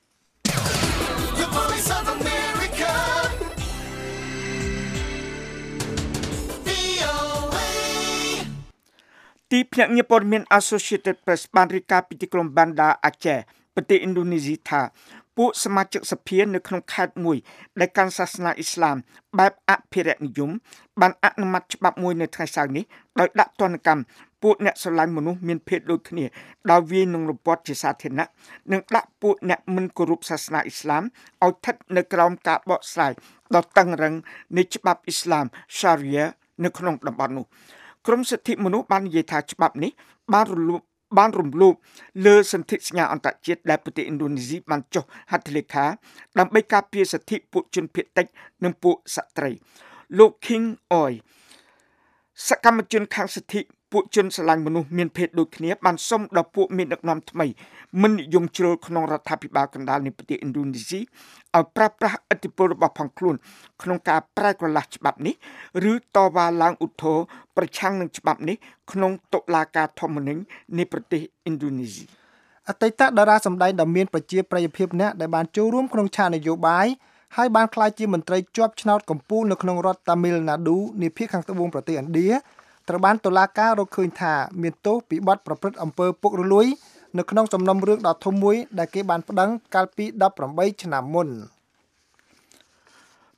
Speaker 4: ទីភ្នាក់ងារព័ត៌មាន Associated Press បានរាយការណ៍ពីទីក្រុង Banda Aceh ប្រទេសឥណ្ឌូនេស៊ីថាពួកសមាជិកសភានៅក្នុងខេត្តមួយដែលកាន់សាសនាអ៊ីស្លាមបែបអភិរក្សនិយមបានអនុម័តច្បាប់មួយនៅថ្ងៃសៅរ៍នេះដោយដាក់ទណ្ឌកម្មពួកអ្នកស្រឡាញ់មនុស្សមានភេទដូចគ្នាដោយវាយនឹងរពាត់ជាសាធារណៈនិងដាក់ពួកអ្នកមិនគោរពសាសនាអ៊ីស្លាមឲ្យស្ថិតនៅក្រោមការបកស្រាយដ៏តឹងរ៉ឹងនៃច្បាប់អ៊ីស្លាម Sharia នៅក្នុងតំបន់នោះក្រមសិទ្ធិមនុស្សបាននិយាយថាច្បាប់នេះបានរំលោភលើសន្ធិសញ្ញាអន្តរជាតិដែលប្រទេសឥណ្ឌូនេស៊ីបានចុះហត្ថលេខាដើម្បីការពារសិទ្ធិពួកជនភៀសតិចនិងពួកស្ត្រីលោក King Oi សកម្មជនខាងសិទ្ធិពួកជនស្រឡាញ់មនុស្សមានភេទដូចគ្នាបានសុំដល់ពួកមានដឹកនាំថ្មីមិននិយមជ្រុលក្នុងរដ្ឋាភិបាលកណ្ដាលនៃប្រទេសឥណ្ឌូនេស៊ីឲ្យប្រើប្រាស់ឥទ្ធិពលរបស់ផងខ្លួនក្នុងការប្រែក្រឡាស់ច្បាប់នេះឬតវ៉ាឡើងឧទ្ធរណ៍ប្រឆាំងនឹងច្បាប់នេះក្នុងតុលាការធម្មនុញ្ញនៃប្រទេសឥណ្ឌូនេស៊ី
Speaker 6: អតីតតារាសម្ដែងដ៏មានប្រជាប្រិយភាពម្នាក់ដែលបានចូលរួមក្នុងឆាកនយោបាយហើយបានក្លាយជាមន្ត្រីជាប់ឆ្នោតកំពូលនៅក្នុងរដ្ឋតាមីលណាឌូនៃភាគខាងត្បូងប្រទេសឥណ្ឌាត្រូវបានតុលាការរកឃើញថាមានទោសពីបទប្រព្រឹត្តអំពើពុករលួយនៅក្នុងសំណុំរឿងដ៏ធំមួយដែលគេបានប្តឹងកាលពី18ឆ្នាំមុន។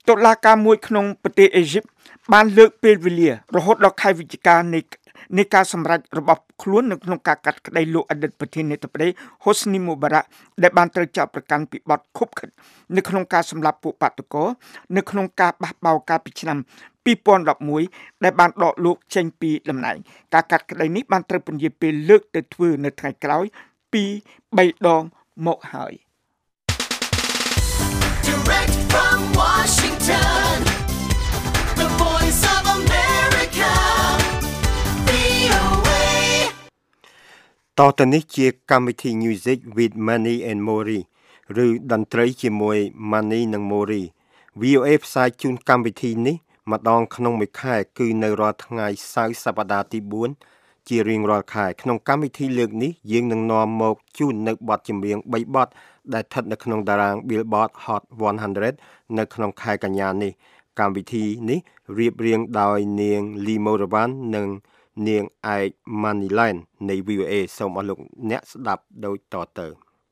Speaker 4: តុលាការមួយក្នុងប្រទេសអេស៊ីបបានលើកពេលវេលារហូតដល់ខែវិច្ឆិកានៃការសម្រេចរបស់ខ្លួននៅក្នុងការកាត់ក្តីលោកអតីតប្រធានាធិបតី Hosni Mubarak ដែលបានត្រូវចាប់ប្រកាន់ពីបទឃុបឃិតនៅក្នុងការសម្លាប់ពួកបាតុករនៅក្នុងការបះបោរកាលពីឆ្នាំ2011ដែលបានដកលោកចេញពីតំណែងការកាត់ក្តីនេះបានត្រូវពន្យាពេលលើកទៅធ្វើនៅថ្ងៃក្រោយពី3ដងមកហើយ
Speaker 2: Direct from Washington, the voice of America, VOA.
Speaker 3: តទៅនេះជាកម្មវិធី Music with Manny and Mori ឬតន្ត្រីជាមួយ Manny និង Mori VOA ផ្សាយជូនកម្មវិធីនេះម្ដងក្នុងមួយខែគឺនៅរាល់ថ្ងៃសៅរ៍សប្តាហ៍ទី4ជារៀងរាល់ខែក្នុងកម្មវិធីលើកនេះយើងនឹងនាំមកជូននៅបទចម្រៀង3បទដែលស្ថិតនៅក្នុងតារាង Billboard Hot 100 នៅក្នុងខែកញ្ញានេះកម្មវិធីនេះរៀបរៀងដោយនាង Lee Moravan និងនាងឯក Maniland នៃ VOA សូមអរលោកអ្នកស្ដាប់ដូចតទៅ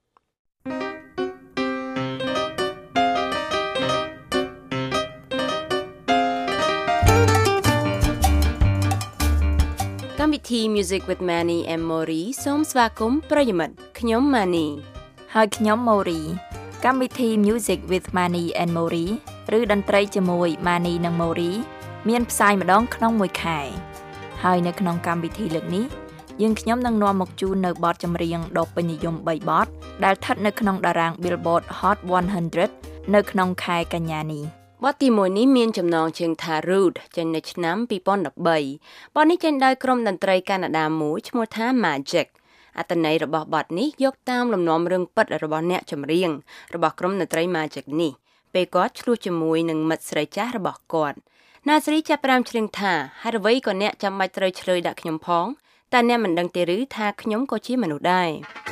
Speaker 14: កម្មវិធី Music with Manny and Mori សូមស្វាគមន៍ប្រិយមិត្តខ្ញុំ Manny
Speaker 11: ហើយខ្ញុំ Mori កម្មវិធី Music with Manny and Mori ឬតន្ត្រីជាមួយ Manny និង Mori មានផ្សាយម្ដងក្នុងមួយខែហើយនៅក្នុងកម្មវិធីលើកនេះយើងខ្ញុំនឹងនាំមកជូននៅបទចម្រៀងដ៏ពេញនិយម3បទដែលស្ថិតនៅក្នុងតារាង Billboard Hot 100 នៅក្នុងខែកញ្ញានេះ
Speaker 14: បទទី1នេះមានចំណងជើងថា Rude ចេញនៅឆ្នាំ2013បទនេះចេញដោយក្រុមតន្ត្រីកាណាដាមួយឈ្មោះថា Magic អត្ថន័យរបស់បទនេះយកតាមលំនាំរឿងពិតរបស់អ្នកចម្រៀងរបស់ក្រុមតន្ត្រី Magic នេះពេលគាត់ឆ្លោះជាមួយនឹងមិត្តស្រីចាស់របស់គាត់អ្នកស្រីចាប់ផ្ដើមច្រៀងថាហេតុអ្វីក៏អ្នកចាំបាច់ត្រូវឆ្លើយដាក់ខ្ញុំផងតែអ្នកមិនដឹងទេឬថាខ្ញុំក៏ជាមនុស្សដែរ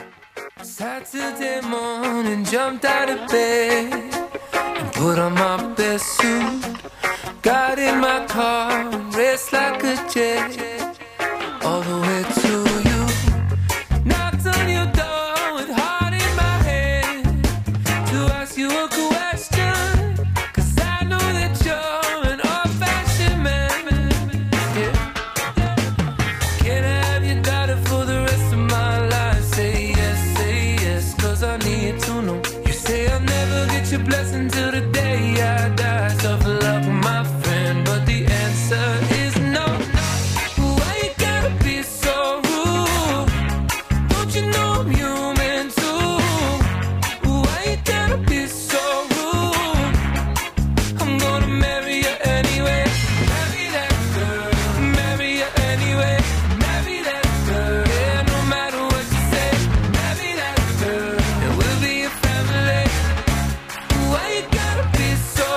Speaker 15: Saturday morning jumped out of bed and put on my best suit got in my car and raced like a jet all the way to you knocked on your door with heart in my hand to ask you a question cause I know that you're an old-fashioned man yeah. Can I have your daughter for the rest of my life say yes cause I need to know you say I'll never get your blessing till the day I die tough luck my friend but the answer is no why you gotta be so rude don't you know I'm human too why you gotta be so rude I'm gonna marry you anyway marry that girl marry you anyway marry that girl yeah no matter what you say marry that girl and we'll be a family why you gotta be so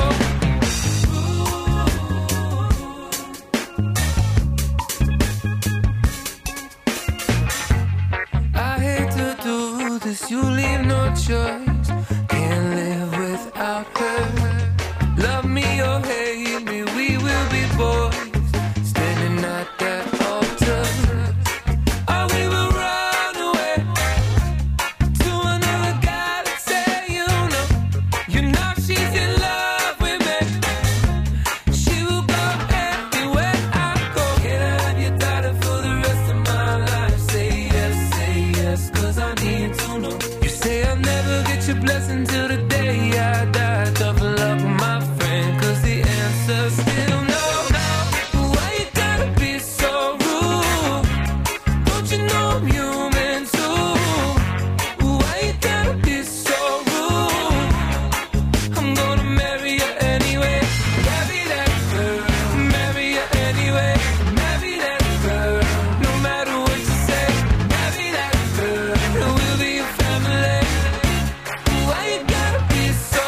Speaker 15: I hate to do this, you leave no choice. Can't live without her. Love me or hate me, we will be boys. Standing at that altar. Or we will run away to another galaxy, you know she's in love with me. She will go everywhere I go. Can I have your daughter for the rest of my life? Say yes, cause I need to know. You say I'll never get your blessing till the day I die. Tough luck, my friend, cause the answer's still no. Why you gotta be so rude? Don't you know I'm human too? Why you gotta be so rude? I'm gonna marry you anyway. Marry that girl. Marry you anyway. Marry that girl. No matter what you say. Marry that girl. And we'll be a family. Why you gotta be so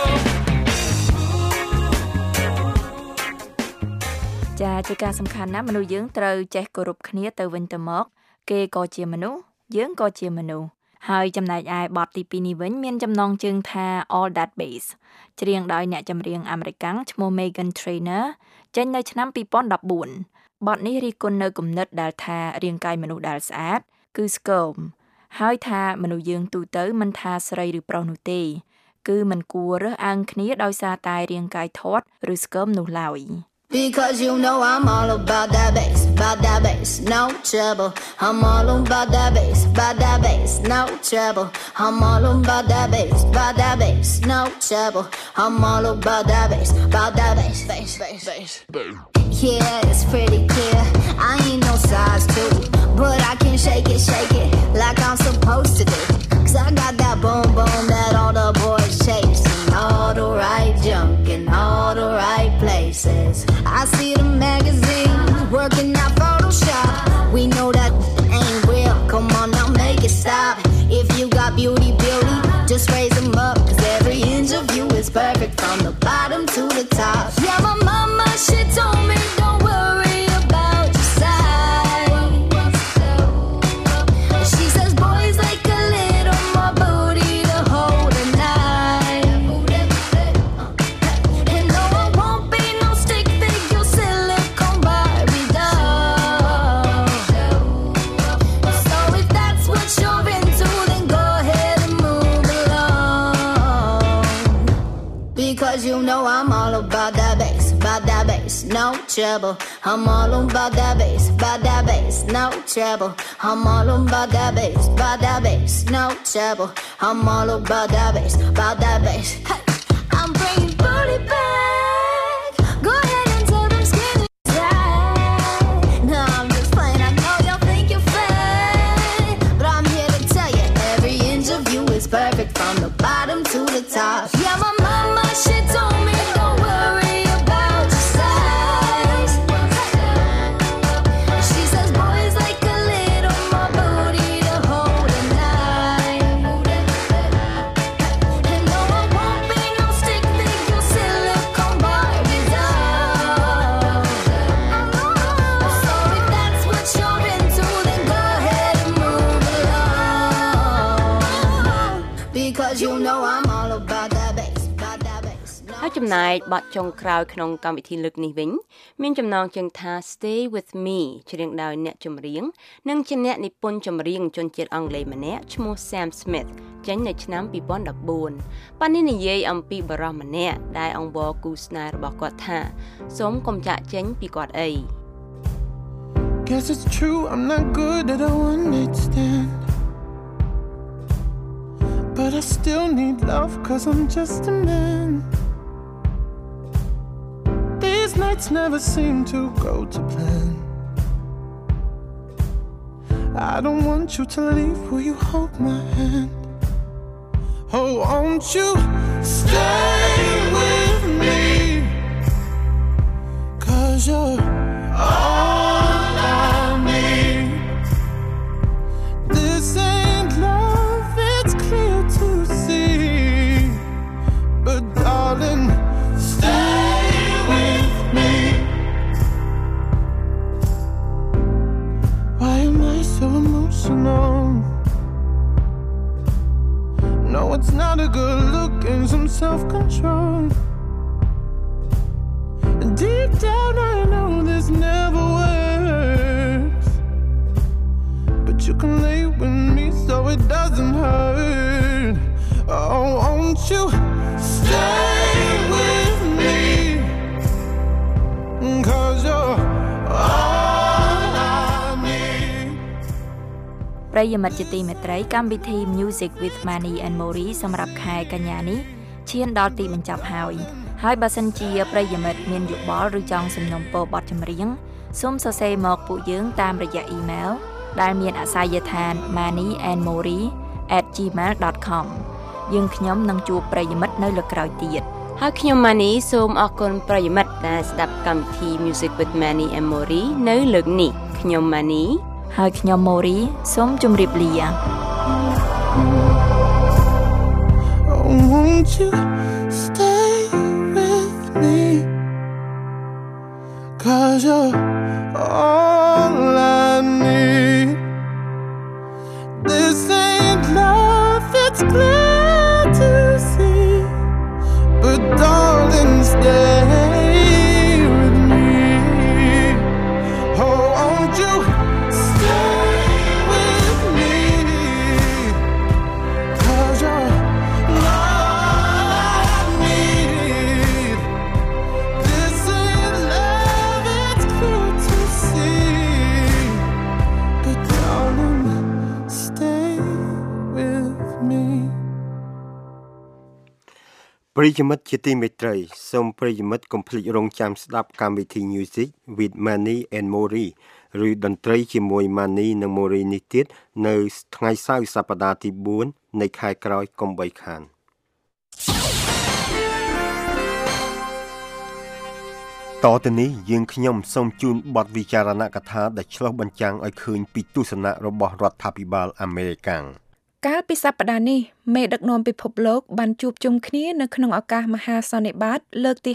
Speaker 15: rude?
Speaker 11: ចាជាការសំខាន់ណាស់មនុស្សយើងត្រូវចេះគោរពគ្នាទៅវិញទៅមកគេក៏ជាមនុស្សយើងក៏ជាមនុស្សហើយចំណែកឯបទទី2នេះវិញមានចំណងជើងថា All That Bass ច្រៀងដោយអ្នកចម្រៀងអាមេរិកាំងឈ្មោះ Meghan Trainor ចេញនៅឆ្នាំ2014បទនេះរិះគន់នៅគំនិតដែលថារាងកាយមនុស្សដែលស្អាតគឺស្គមហើយថាមនុស្សយើងទូទៅមិនថាស្រីឬប្រុសនោះទេគឺមិនគួររើសអើងគ្នាដោយសារតែរាងកាយធាត់ឬស្គមនោះឡើយ
Speaker 16: Because you know I'm all about that bass, no trouble. I'm all about that bass, no trouble. I'm all about that bass, no trouble. I'm all about that bass, bass. Yeah, it's pretty clear. I ain't no size 2, but I can shake it like I'm supposed to do. 'Cause I got that boom that all the boys chase, and all the right junk in all the right places. I see the magazines working out Photoshop. We know that ain't real. Come on now, make it stop. If you got beauty, just raise them up. 'Cause every inch of you is perfect from the bottom to the top. Yeah, my mama, she told me don't worry about your size. She says boys like a little more booty to hold at night. And no, I won't be no stick figure silicone Barbie doll. So if that's what you're into, then go ahead and move along. Because you know I'm all about that bass, no trouble. I'm all about that bass, no trouble. I'm all about that bass, no trouble. I'm all about that bass. Hey, I'm bringing booty back. Go ahead and tell them skinny tight. No, I'm just playing. I know y'all think you're fake, but I'm here to tell you every inch of you is perfect from the bottom to the top. Yeah, my mama, she told me don't worry about your size. She says boys like a little more booty to hold at night. And no, I won't be no stick figure silicone Barbie doll. So if that's what you're into, then go ahead and move along. Because you know I'm all about that bass.
Speaker 14: ហើយចំណែកបទចុងក្រោយក្នុងកម្មវិធីលើកនេះវិញមានចំណងជើងថា Stay with me ច្រៀងដោយអ្នកចម្រៀងនិងជាអ្នកនិពន្ធចម្រៀងជនជាតិអង់គ្លេសម្នាក់ឈ្មោះ Sam Smith ចេញនៅឆ្នាំ 2014 ប៉ានេះនិយាយអំពីបរិសម្នាក់ដែលអង្វរគូស្នេហ៍របស់គាត់ថាសូមកុំចាក់ចេញពីគាត់អី
Speaker 15: Guess it's true I'm not good at a one night stand But I still need love 'cause I'm just a man These nights never seem to go to plan I don't want you to leave, will you hold my hand Oh, won't you stay with me 'Cause you're all I need This ain't love, it's clear to see But darling, stay with me Why am I so emotional? No, it's not a good look and some self-control Deep down I know this never works But you can lay with me so it doesn't hurt Oh, won't you stay with me 'Cause you're all I need
Speaker 11: ប្រិយមិត្តជាទីមេត្រីកម្មវិធី Music with Manny and Mori សម្រាប់ខែកញ្ញានេះឈានដល់ទីបញ្ចប់ហើយបើសិនជាប្រិយមិត្តមានយោបល់ឬចង់សំណូមពរបទចម្រៀងសូមសរសេរមកពួកយើងតាមរយៈអ៊ីមែលដែលមានអាសយដ្ឋាន mannyandmori@gmail.com យើងខ្ញុំនឹងជួបប្រិយមិត្តនៅលើក្រោយទៀត
Speaker 14: ហើយខ្ញុំ Manny សូមអរគុណប្រិយមិត្តដែលស្ដាប់កម្មវិធី Music with Manny and Mori នៅលើកនេះខ្ញុំ Manny
Speaker 11: ហើយខ្ញុំ Mori សូមជម្រាបលា
Speaker 15: Oh, won't you stay with me 'Cause you're all I need This ain't love, it's clear to see But darling, stay with me Oh, won't you stay with me 'Cause you're all
Speaker 3: ប្រិយមិត្តជាទីមេត្រីសូមប្រិយមិត្តកុំភ្លេចរងចាំស្ដាប់កម្មវិធី Music with Manny and Mori ឬតន្ត្រីជាមួយ Manny និង Mori នេះទៀតនៅថ្ងៃសៅរ៍សប្តាហ៍ទី4នៃខែក្រោយកុំបីខានតទៅនេះយើងខ្ញុំសូមជូនបទវិចារណកថាដែលឆ្លុះបញ្ចាំងឲ្យឃើញពីទស្សនៈរបស់រដ្ឋាភិបាលអាមេរិក
Speaker 9: កាលពីសប្តាហ៍នេះមេដឹកនាំពិភពលោកបានជួបជុំគ្នានៅក្នុងឱកាសមហាសន្និបាតលើកទី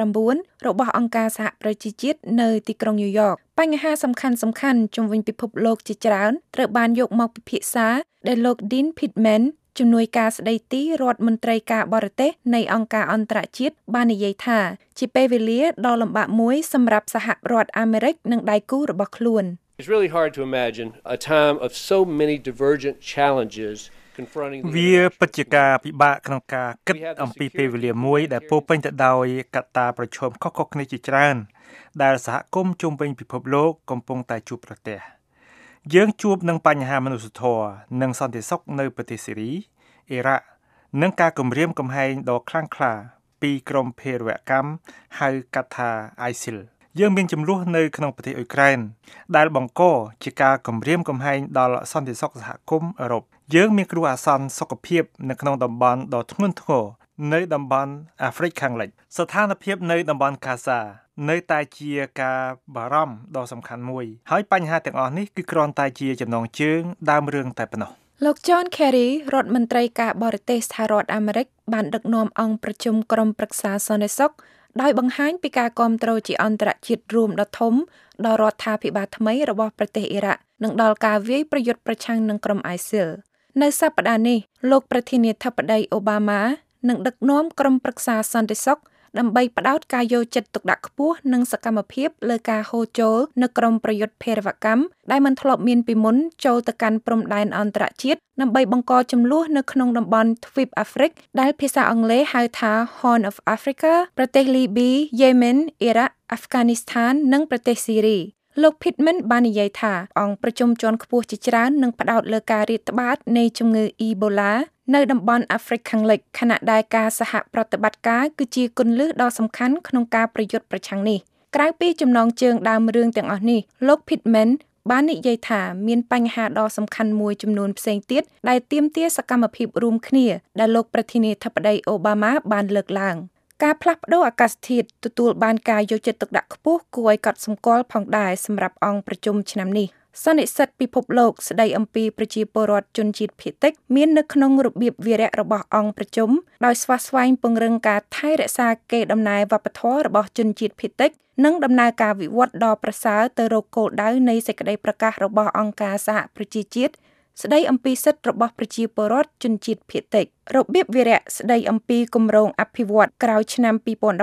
Speaker 9: 69របស់អង្គការសហប្រជាជាតិនៅទីក្រុងញូវយ៉កបញ្ហាសំខាន់ៗជុំវិញពិភពលោកជាច្រើនត្រូវបានយកមកពិភាក្សាដែលលោក Dean Pittman ជំនួយការស្ដីទីរដ្ឋមន្ត្រីការបរទេសនៃអង្គការអន្តរជាតិបាននិយាយថាជាពេលវេលាដ៏លំបាកមួយសម្រាប់សហរដ្ឋអាមេរិកនិងដៃគូរបស់ខ្លួន
Speaker 17: It's really hard to imagine a time of so many divergent challenges confronting
Speaker 18: វាពិតជាការពិបាកក្នុងការគិតអំពីពេលវេលាមួយដែលពោរពេញទៅដោយកត្តាប្រឈមខុសៗគ្នាជាច្រើនដែលសហគមន៍ជុំវិញពិភពលោកកំពុងតែជួបប្រទះយើងជួបនឹងបញ្ហាមនុស្សធម៌និងសន្តិសុខនៅប្រទេសស៊េរីអ៊ីរ៉ាក់និងការគំរាមកំហែងដ៏ខ្លាំងក្លាពីក្រុមភេរវកម្មហៅកាត់ថា ISIL យើងមានចំនួននៅក្នុងប្រទេសអ៊ុយក្រែនដែលបង្កជាការគំរាមកំហែងដល់សន្តិសុខសហគមន៍អឺរ៉ុបយើងមានគ្រោះអាសន្នសុខភាពនៅក្នុងតំបន់ដ៏ធ្ងន់ធ្ងរនៅតំបន់អាហ្វ្រិកខាងលិចស្ថានភាពនៅតំបន់កាហ្សានៅតែជាការបារម្ភដ៏សំខាន់មួយហើយបញ្ហាទាំងអស់នេះគឺគ្រាន់តែជាចំណងជើងដើមរឿងតែប៉ុណ្ណោះ
Speaker 9: លោក John Kerry រដ្ឋមន្ត្រីការបរទេសសហរដ្ឋអាមេរិកបានដឹកនាំអង្គប្រជុំក្រុមប្រឹក្សាសន្តិសុខដោយបង្ហាញពីការគាំទ្រជាអន្តរជាតិរួមដ៏ធំដល់រដ្ឋាភិបាលថ្មីរបស់ប្រទេសអ៊ីរ៉ាក់និងដល់ការវាយប្រយុទ្ធប្រឆាំងនឹងក្រុម ISIL នៅសប្តាហ៍នេះលោកប្រធានាធិបតីអូបាម៉ានឹងដឹកនាំក្រុមប្រឹក្សាសន្តិសុខដើម្បីផ្ដោតការយកចិត្តទុកដាក់ខ្ពស់និងសកម្មភាពលើការហូរចូលនៅក្រុមប្រយុទ្ធភេរវកម្មដែលមិនធ្លាប់មានពីមុនចូលទៅកាន់ព្រំដែនអន្តរជាតិដើម្បីបង្កជម្លោះនៅក្នុងតំបន់ទ្វីបអាហ្វ្រិកដែលភាសាអង់គ្លេសហៅថា Horn of Africa ប្រទេសលីប៊ី យេមិន អ៊ីរ៉ាក់ អាហ្វហ្គានីស្ថាននិងប្រទេសស៊ីរីលោក Pittman បាននិយាយថាអង្គប្រជុំជាន់ខ្ពស់ជាច្រើននឹងផ្ដោតលើការរាតត្បាតនៃជំងឺអ៊ីបូឡានៅតំបន់អាហ្វ្រិកខាងលិចខណៈដែលការសហប្រតិបត្តិការគឺជាគន្លឹះដ៏សំខាន់ក្នុងការប្រយុទ្ធប្រឆាំងនេះក្រៅពីចំណងជើងដើមរឿងទាំងអស់នេះលោក Pittman បាននិយាយថាមានបញ្ហាដ៏សំខាន់មួយចំនួនផ្សេងទៀតដែលទាមទារសកម្មភាពរួមគ្នាដែលលោកប្រធានាធិបតីអូបាម៉ាបានលើកឡើងការផ្លាស់ប្តូរអាកាសធាតុទទួលបានការយកចិត្តទុកដាក់ខ្ពស់គួរឲ្យកត់សម្គាល់ផងដែរសម្រាប់អង្គប្រជុំឆ្នាំនេះសន្និសីទពិភពលោកស្ដីអំពីប្រជាពលរដ្ឋជនជាតិភាគតិចមាននៅក្នុងរបៀបវារៈរបស់អង្គប្រជុំដោយស្វាស្វែងពង្រឹងការថែរក្សាកេរដំណែលវប្បធម៌របស់ជនជាតិភាគតិចនិងដំណើរការវិវត្តដ៏ប្រសើរទៅរកគោលដៅនៃសេចក្តីប្រកាសរបស់អង្គការសហប្រជាជាតិស្ដីអំពីសិទ្ធិរបស់ប្រជាពលរដ្ឋជនជាតិភាគតិចរបៀបវារៈស្ដីអំពីគម្រោងអភិវឌ្ឍក្រោយឆ្នាំ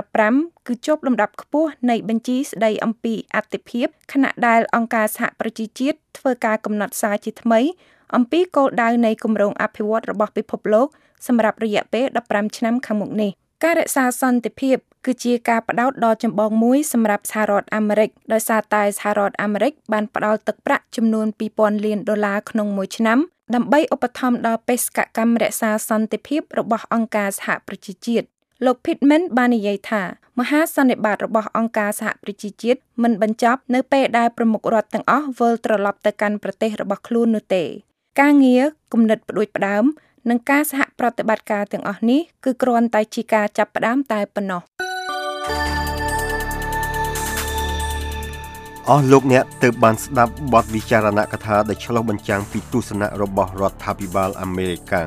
Speaker 9: 2015គឺជាប់លំដាប់ខ្ពស់នៃបញ្ជីស្ដីអំពីអត្ថិភាពខណៈដែលអង្គការសហប្រជាជាតិធ្វើការកំណត់សារជាថ្មីអំពីគោលដៅនៃគម្រោងអភិវឌ្ឍរបស់ពិភពលោកសម្រាប់រយៈពេល15ឆ្នាំខាងមុខនេះការរក្សាសន្តិភាពគឺជាការផ្ដោតដ៏ចម្បងមួយសម្រាប់សហរដ្ឋអាមេរិកដោយសារតែសហរដ្ឋអាមេរិកបានផ្ដល់ទឹកប្រាក់ចំនួន$2,000 លានក្នុងមួយឆ្នាំដើម្បីឧបត្ថម្ភដល់បេសកកម្មរក្សាសន្តិភាពរបស់អង្គការសហប្រជាជាតិលោក Pittman បាននិយាយថាមហាសន្និបាតរបស់អង្គការសហប្រជាជាតិមិនបញ្ចប់នៅពេលដែលប្រមុខរដ្ឋទាំងអស់វិលត្រឡប់ទៅកាន់ប្រទេសរបស់ខ្លួននោះទេការងារគំនិតផ្ដួចផ្ដើមនិងការសហប្រតិបត្តិការទាំងអស់នេះគឺគ្រាន់តែជាការចាប់ផ្ដើមតែប៉ុណ្ណោះ
Speaker 3: អស់លោកអ្នកទើបបានស្ដាប់បទវិចារណកថាដែលឆ្លុះបញ្ចាំងពីទស្សនៈរបស់រដ្ឋាភិបាលអាមេរិក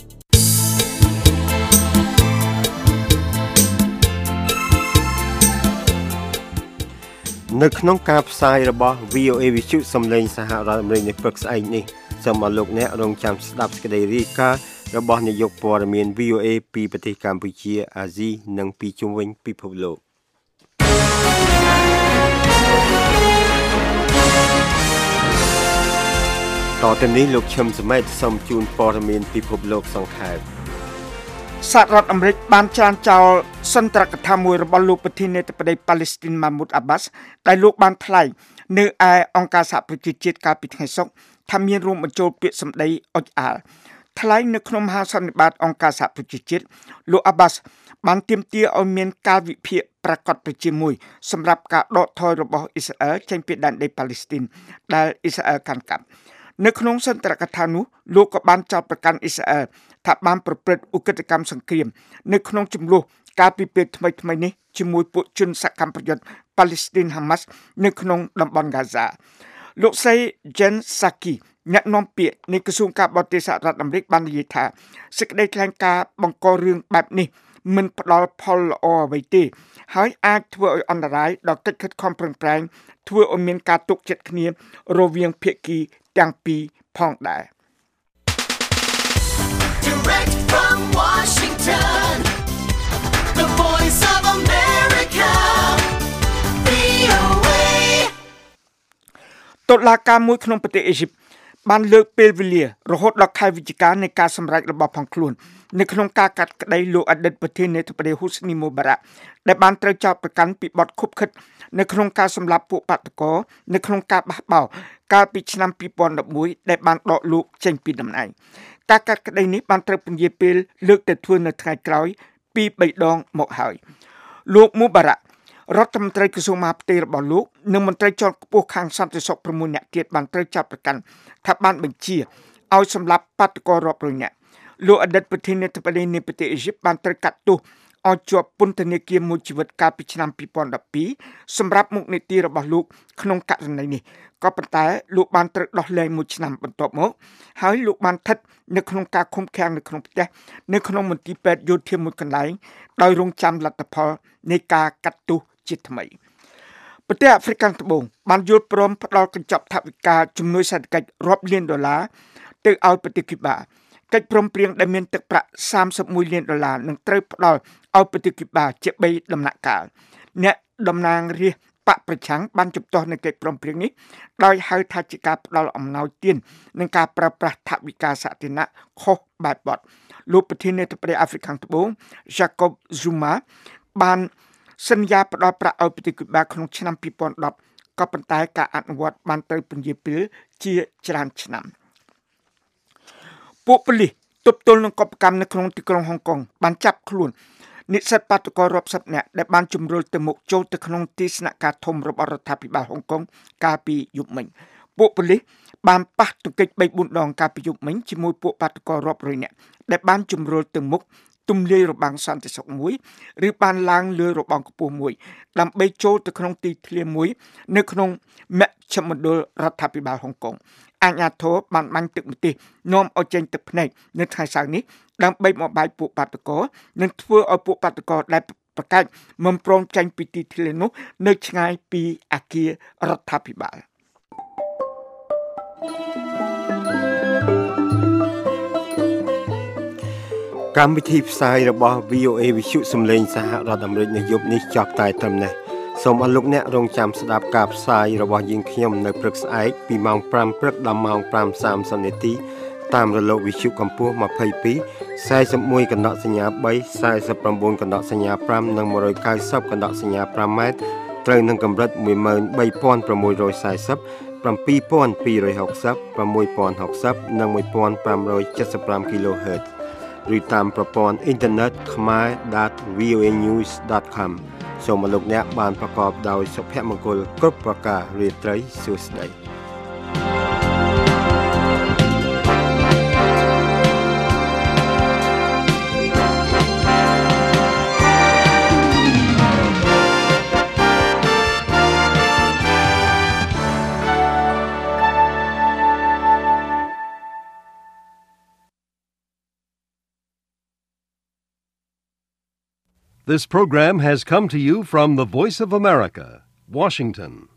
Speaker 3: នៅក្នុងការផ្សាយរបស់ VOA វិទ្យុសំឡេងសហរដ្ឋអាមេរិកនៅព្រឹកស្អែកនេះសូមឲ្យលោកអ្នករងចាំស្ដាប់សេចក្តីរាយការណ៍របស់នាយកព័ត៌មាន VOA ពីប្រទេសកម្ពុជាអាស៊ីនិងពីជុំវិញពិភពលោកតទៅនេះលោកឈឹមសមេតសូមជូនព័ត៌មានពិភពលោកសង្ខេប
Speaker 4: សហរដ្ឋអាមេរិកបានច្រានចោលសន្ទរកថាមួយរបស់លោកប្រធានាធិបតីប៉ាឡេស្ទីនម៉ាម៉ូតអាបាស់ដែលលោកបានថ្លែងនៅឯអង្គការសហប្រជាជាតិកាលពីថ្ងៃសុក្រថាមានរួមបញ្ចូលពាក្យសម្ដីអុចអាលថ្លែងនៅក្នុងមហាសន្និបាតអង្គការសហប្រជាជាតិលោក Abbas បានទាមទារឲ្យមានការវិភាគប្រាកដប្រជាមួយសម្រាប់ការដកថយរបស់អ៊ីស្រាអែលចេញពីដែនដីប៉ាឡេស្ទីនដែលអ៊ីស្រាអែលកាន់កាប់នៅក្នុងសន្ទរកថានោះលោកក៏បានចោទប្រកាន់អ៊ីស្រាអែលថាបានប្រព្រឹត្តឧក្រិដ្ឋកម្មសង្គ្រាមនៅក្នុងចំនួនកាលពីពេលថ្មីៗនេះជាមួយពួកជនសកម្មប្រយុទ្ធប៉ាឡេស្ទីនហាម៉ាស់នៅក្នុងតំបន់ហ្គាហ្សាលោកស្រី Jen Psaki អ្នកនាំពាក្យនៃក្រសួងការបរទេសសហរដ្ឋអាមេរិកបាននិយាយថាសេចក្តីថ្លែងការណ៍បង្ករឿងបែបនេះមិនផ្ដល់ផលល្អអ្វីទេហើយអាចធ្វើឲ្យអន្តរាយដល់កិច្ចខិតខំប្រឹងប្រែងធ្វើឲ្យមានការទុកចិត្តគ្នារវាងភាគីទាំងពីរផងដែរ
Speaker 2: Direct from Washington, the voice of America, VOA.
Speaker 4: តុលាការមួយក្នុងប្រទេសអេស៊ីបបានលើកពេលវេលារហូតដល់ខែវិច្ឆិកានៃការសម្រេចរបស់ផងខ្លួននៅក្នុងការកាត់ក្តីលោកអតីតប្រធានាធិបតីហ៊ូស្នីមូបារ៉ាក់ដែលបានត្រូវចោទប្រកាន់ពីបទឃុបឃិតនៅក្នុងការសម្លាប់ពួកបាតុករនៅក្នុងការបះបោរកាលពីឆ្នាំ2011ដែលបានដកលោកចេញពីតំណែងការកាត់ក្តីនេះបានត្រូវពន្យាពេលលើកទៅធ្វើនៅថ្ងៃក្រោយពី3ដងមកហើយលោកមូបារ៉ាក់រដ្ឋមន្ត្រីក្រសួងមហាផ្ទៃរបស់លោកនិងមន្ត្រីជាន់ខ្ពស់ខាងសន្តិសុខ6នាក់ទៀតបានត្រូវចាប់ប្រកាន់ថាបានបញ្ជាឲ្យសម្លាប់បាតុកររាប់រយនាក់លោកអតីតប្រធានាធិបតីនៃប្រទេសអេស៊ីបបានត្រូវកាត់ទោសឲ្យជាប់ពន្ធនាគារមួយជីវិតកាលពីឆ្នាំ2012សម្រាប់មុខនីតិរបស់លោកក្នុងករណីនេះក៏ប៉ុន្តែលោកបានត្រូវដោះលែងមួយឆ្នាំបន្ទាប់មកហើយលោកបានស្ថិតនៅក្នុងការឃុំឃាំងនៅក្នុងផ្ទះនៅក្នុងមន្ទីរពេទ្យយោធាមួយកន្លែងដោយរងចាំលទ្ធផលនៃការកាត់ទោសជាថ្មីប្រទេសអាហ្វ្រិកខាងត្បូងបានយល់ព្រមផ្ដល់កញ្ចប់ថវិកាជំនួយសេដ្ឋកិច្ចរាប់លានដុល្លារទៅឲ្យប្រទេសគូបាកិច្ចព្រមព្រៀងដែលមានទឹកប្រាក់31លានដុល្លារនឹងត្រូវផ្ដល់ឲ្យប្រទេសគូបាជា3ដំណាក់កាលអ្នកតំណាងរាស្ត្របកប្រឆាំងបានជំទាស់នៅកិច្ចព្រមព្រៀងនេះដោយហៅថាជាការផ្ដល់អំណោយទាននិងការប្រើប្រាស់ថវិកាសាធារណៈខុសបែបបទលោកប្រធានាធិបតីអាហ្វ្រិកខាងត្បូង Jacob Zuma បានសន្យាផ្ដល់ប្រាក់ឲ្យប្រទេសគូបាក្នុងឆ្នាំ2010ក៏ប៉ុន្តែការអនុវត្តបានត្រូវពន្យាពេលជាច្រើនឆ្នាំពួកប៉ូលីសទប់ទល់នឹងកុបកម្មនៅក្នុងទីក្រុងហុងកុងបានចាប់ខ្លួននិស្សិតបាតុកររាប់សិបនាក់ដែលបានជំរុលទៅមុខចូលទៅក្នុងទីស្នាក់ការធំរបស់រដ្ឋាភិបាលហុងកុងកាលពីយប់មិញពួកប៉ូលីសបានប៉ះទង្គិច 3-4 ដងកាលពីយប់មិញជាមួយពួកបាតុកររាប់រយនាក់ដែលបានជំរុលទៅមុខទំលាយរបាំងសន្តិសុខមួយឬបានឡើងលើរបងខ្ពស់មួយដើម្បីចូលទៅក្នុងទីធ្លាមួយនៅក្នុងមជ្ឈមណ្ឌលរដ្ឋាភិបាលហុងកុងអាជ្ញាធរបានបាញ់ទឹកម្ទេសនាំឲ្យចេញទឹកភ្នែកនៅថ្ងៃសៅរ៍នេះដើម្បីបំបាយពួកបាតុករនិងធ្វើឲ្យពួកបាតុករដែលប្រកាសមិនព្រមចេញពីទីធ្លានោះនៅឆ្ងាយពីអគាររដ្ឋាភិបាល
Speaker 3: កម្មវិធីផ្សាយរបស់ VOA វិទ្យុសំឡេងសហរដ្ឋអាមេរិកនៅយប់នេះចប់តែត្រឹមនេះសូមអរលោកអ្នករងចាំស្ដាប់ការផ្សាយរបស់យើងខ្ញុំនៅព្រឹកស្អែកពីម៉ោង5ព្រឹកដល់ម៉ោង 5:30 នាទីតាមរលកវិទ្យុកម្ពស់22 41កណ្ដកសញ្ញា3 49កណ្ដកសញ្ញា5និង190កណ្ដកសញ្ញា5ម៉ែត្រត្រូវនឹងកម្រិត 13640 7260 6060និង1575 kHz ឬតាមប្រព័ន្ធអ៊ីនធឺណិត khmer.voanews.com សូមអរលោកអ្នកបានប្រកបដោយសុភមង្គលគ្រប់ប្រការរាត្រីសួស្តី
Speaker 1: This program has come to you from the Voice of America, Washington.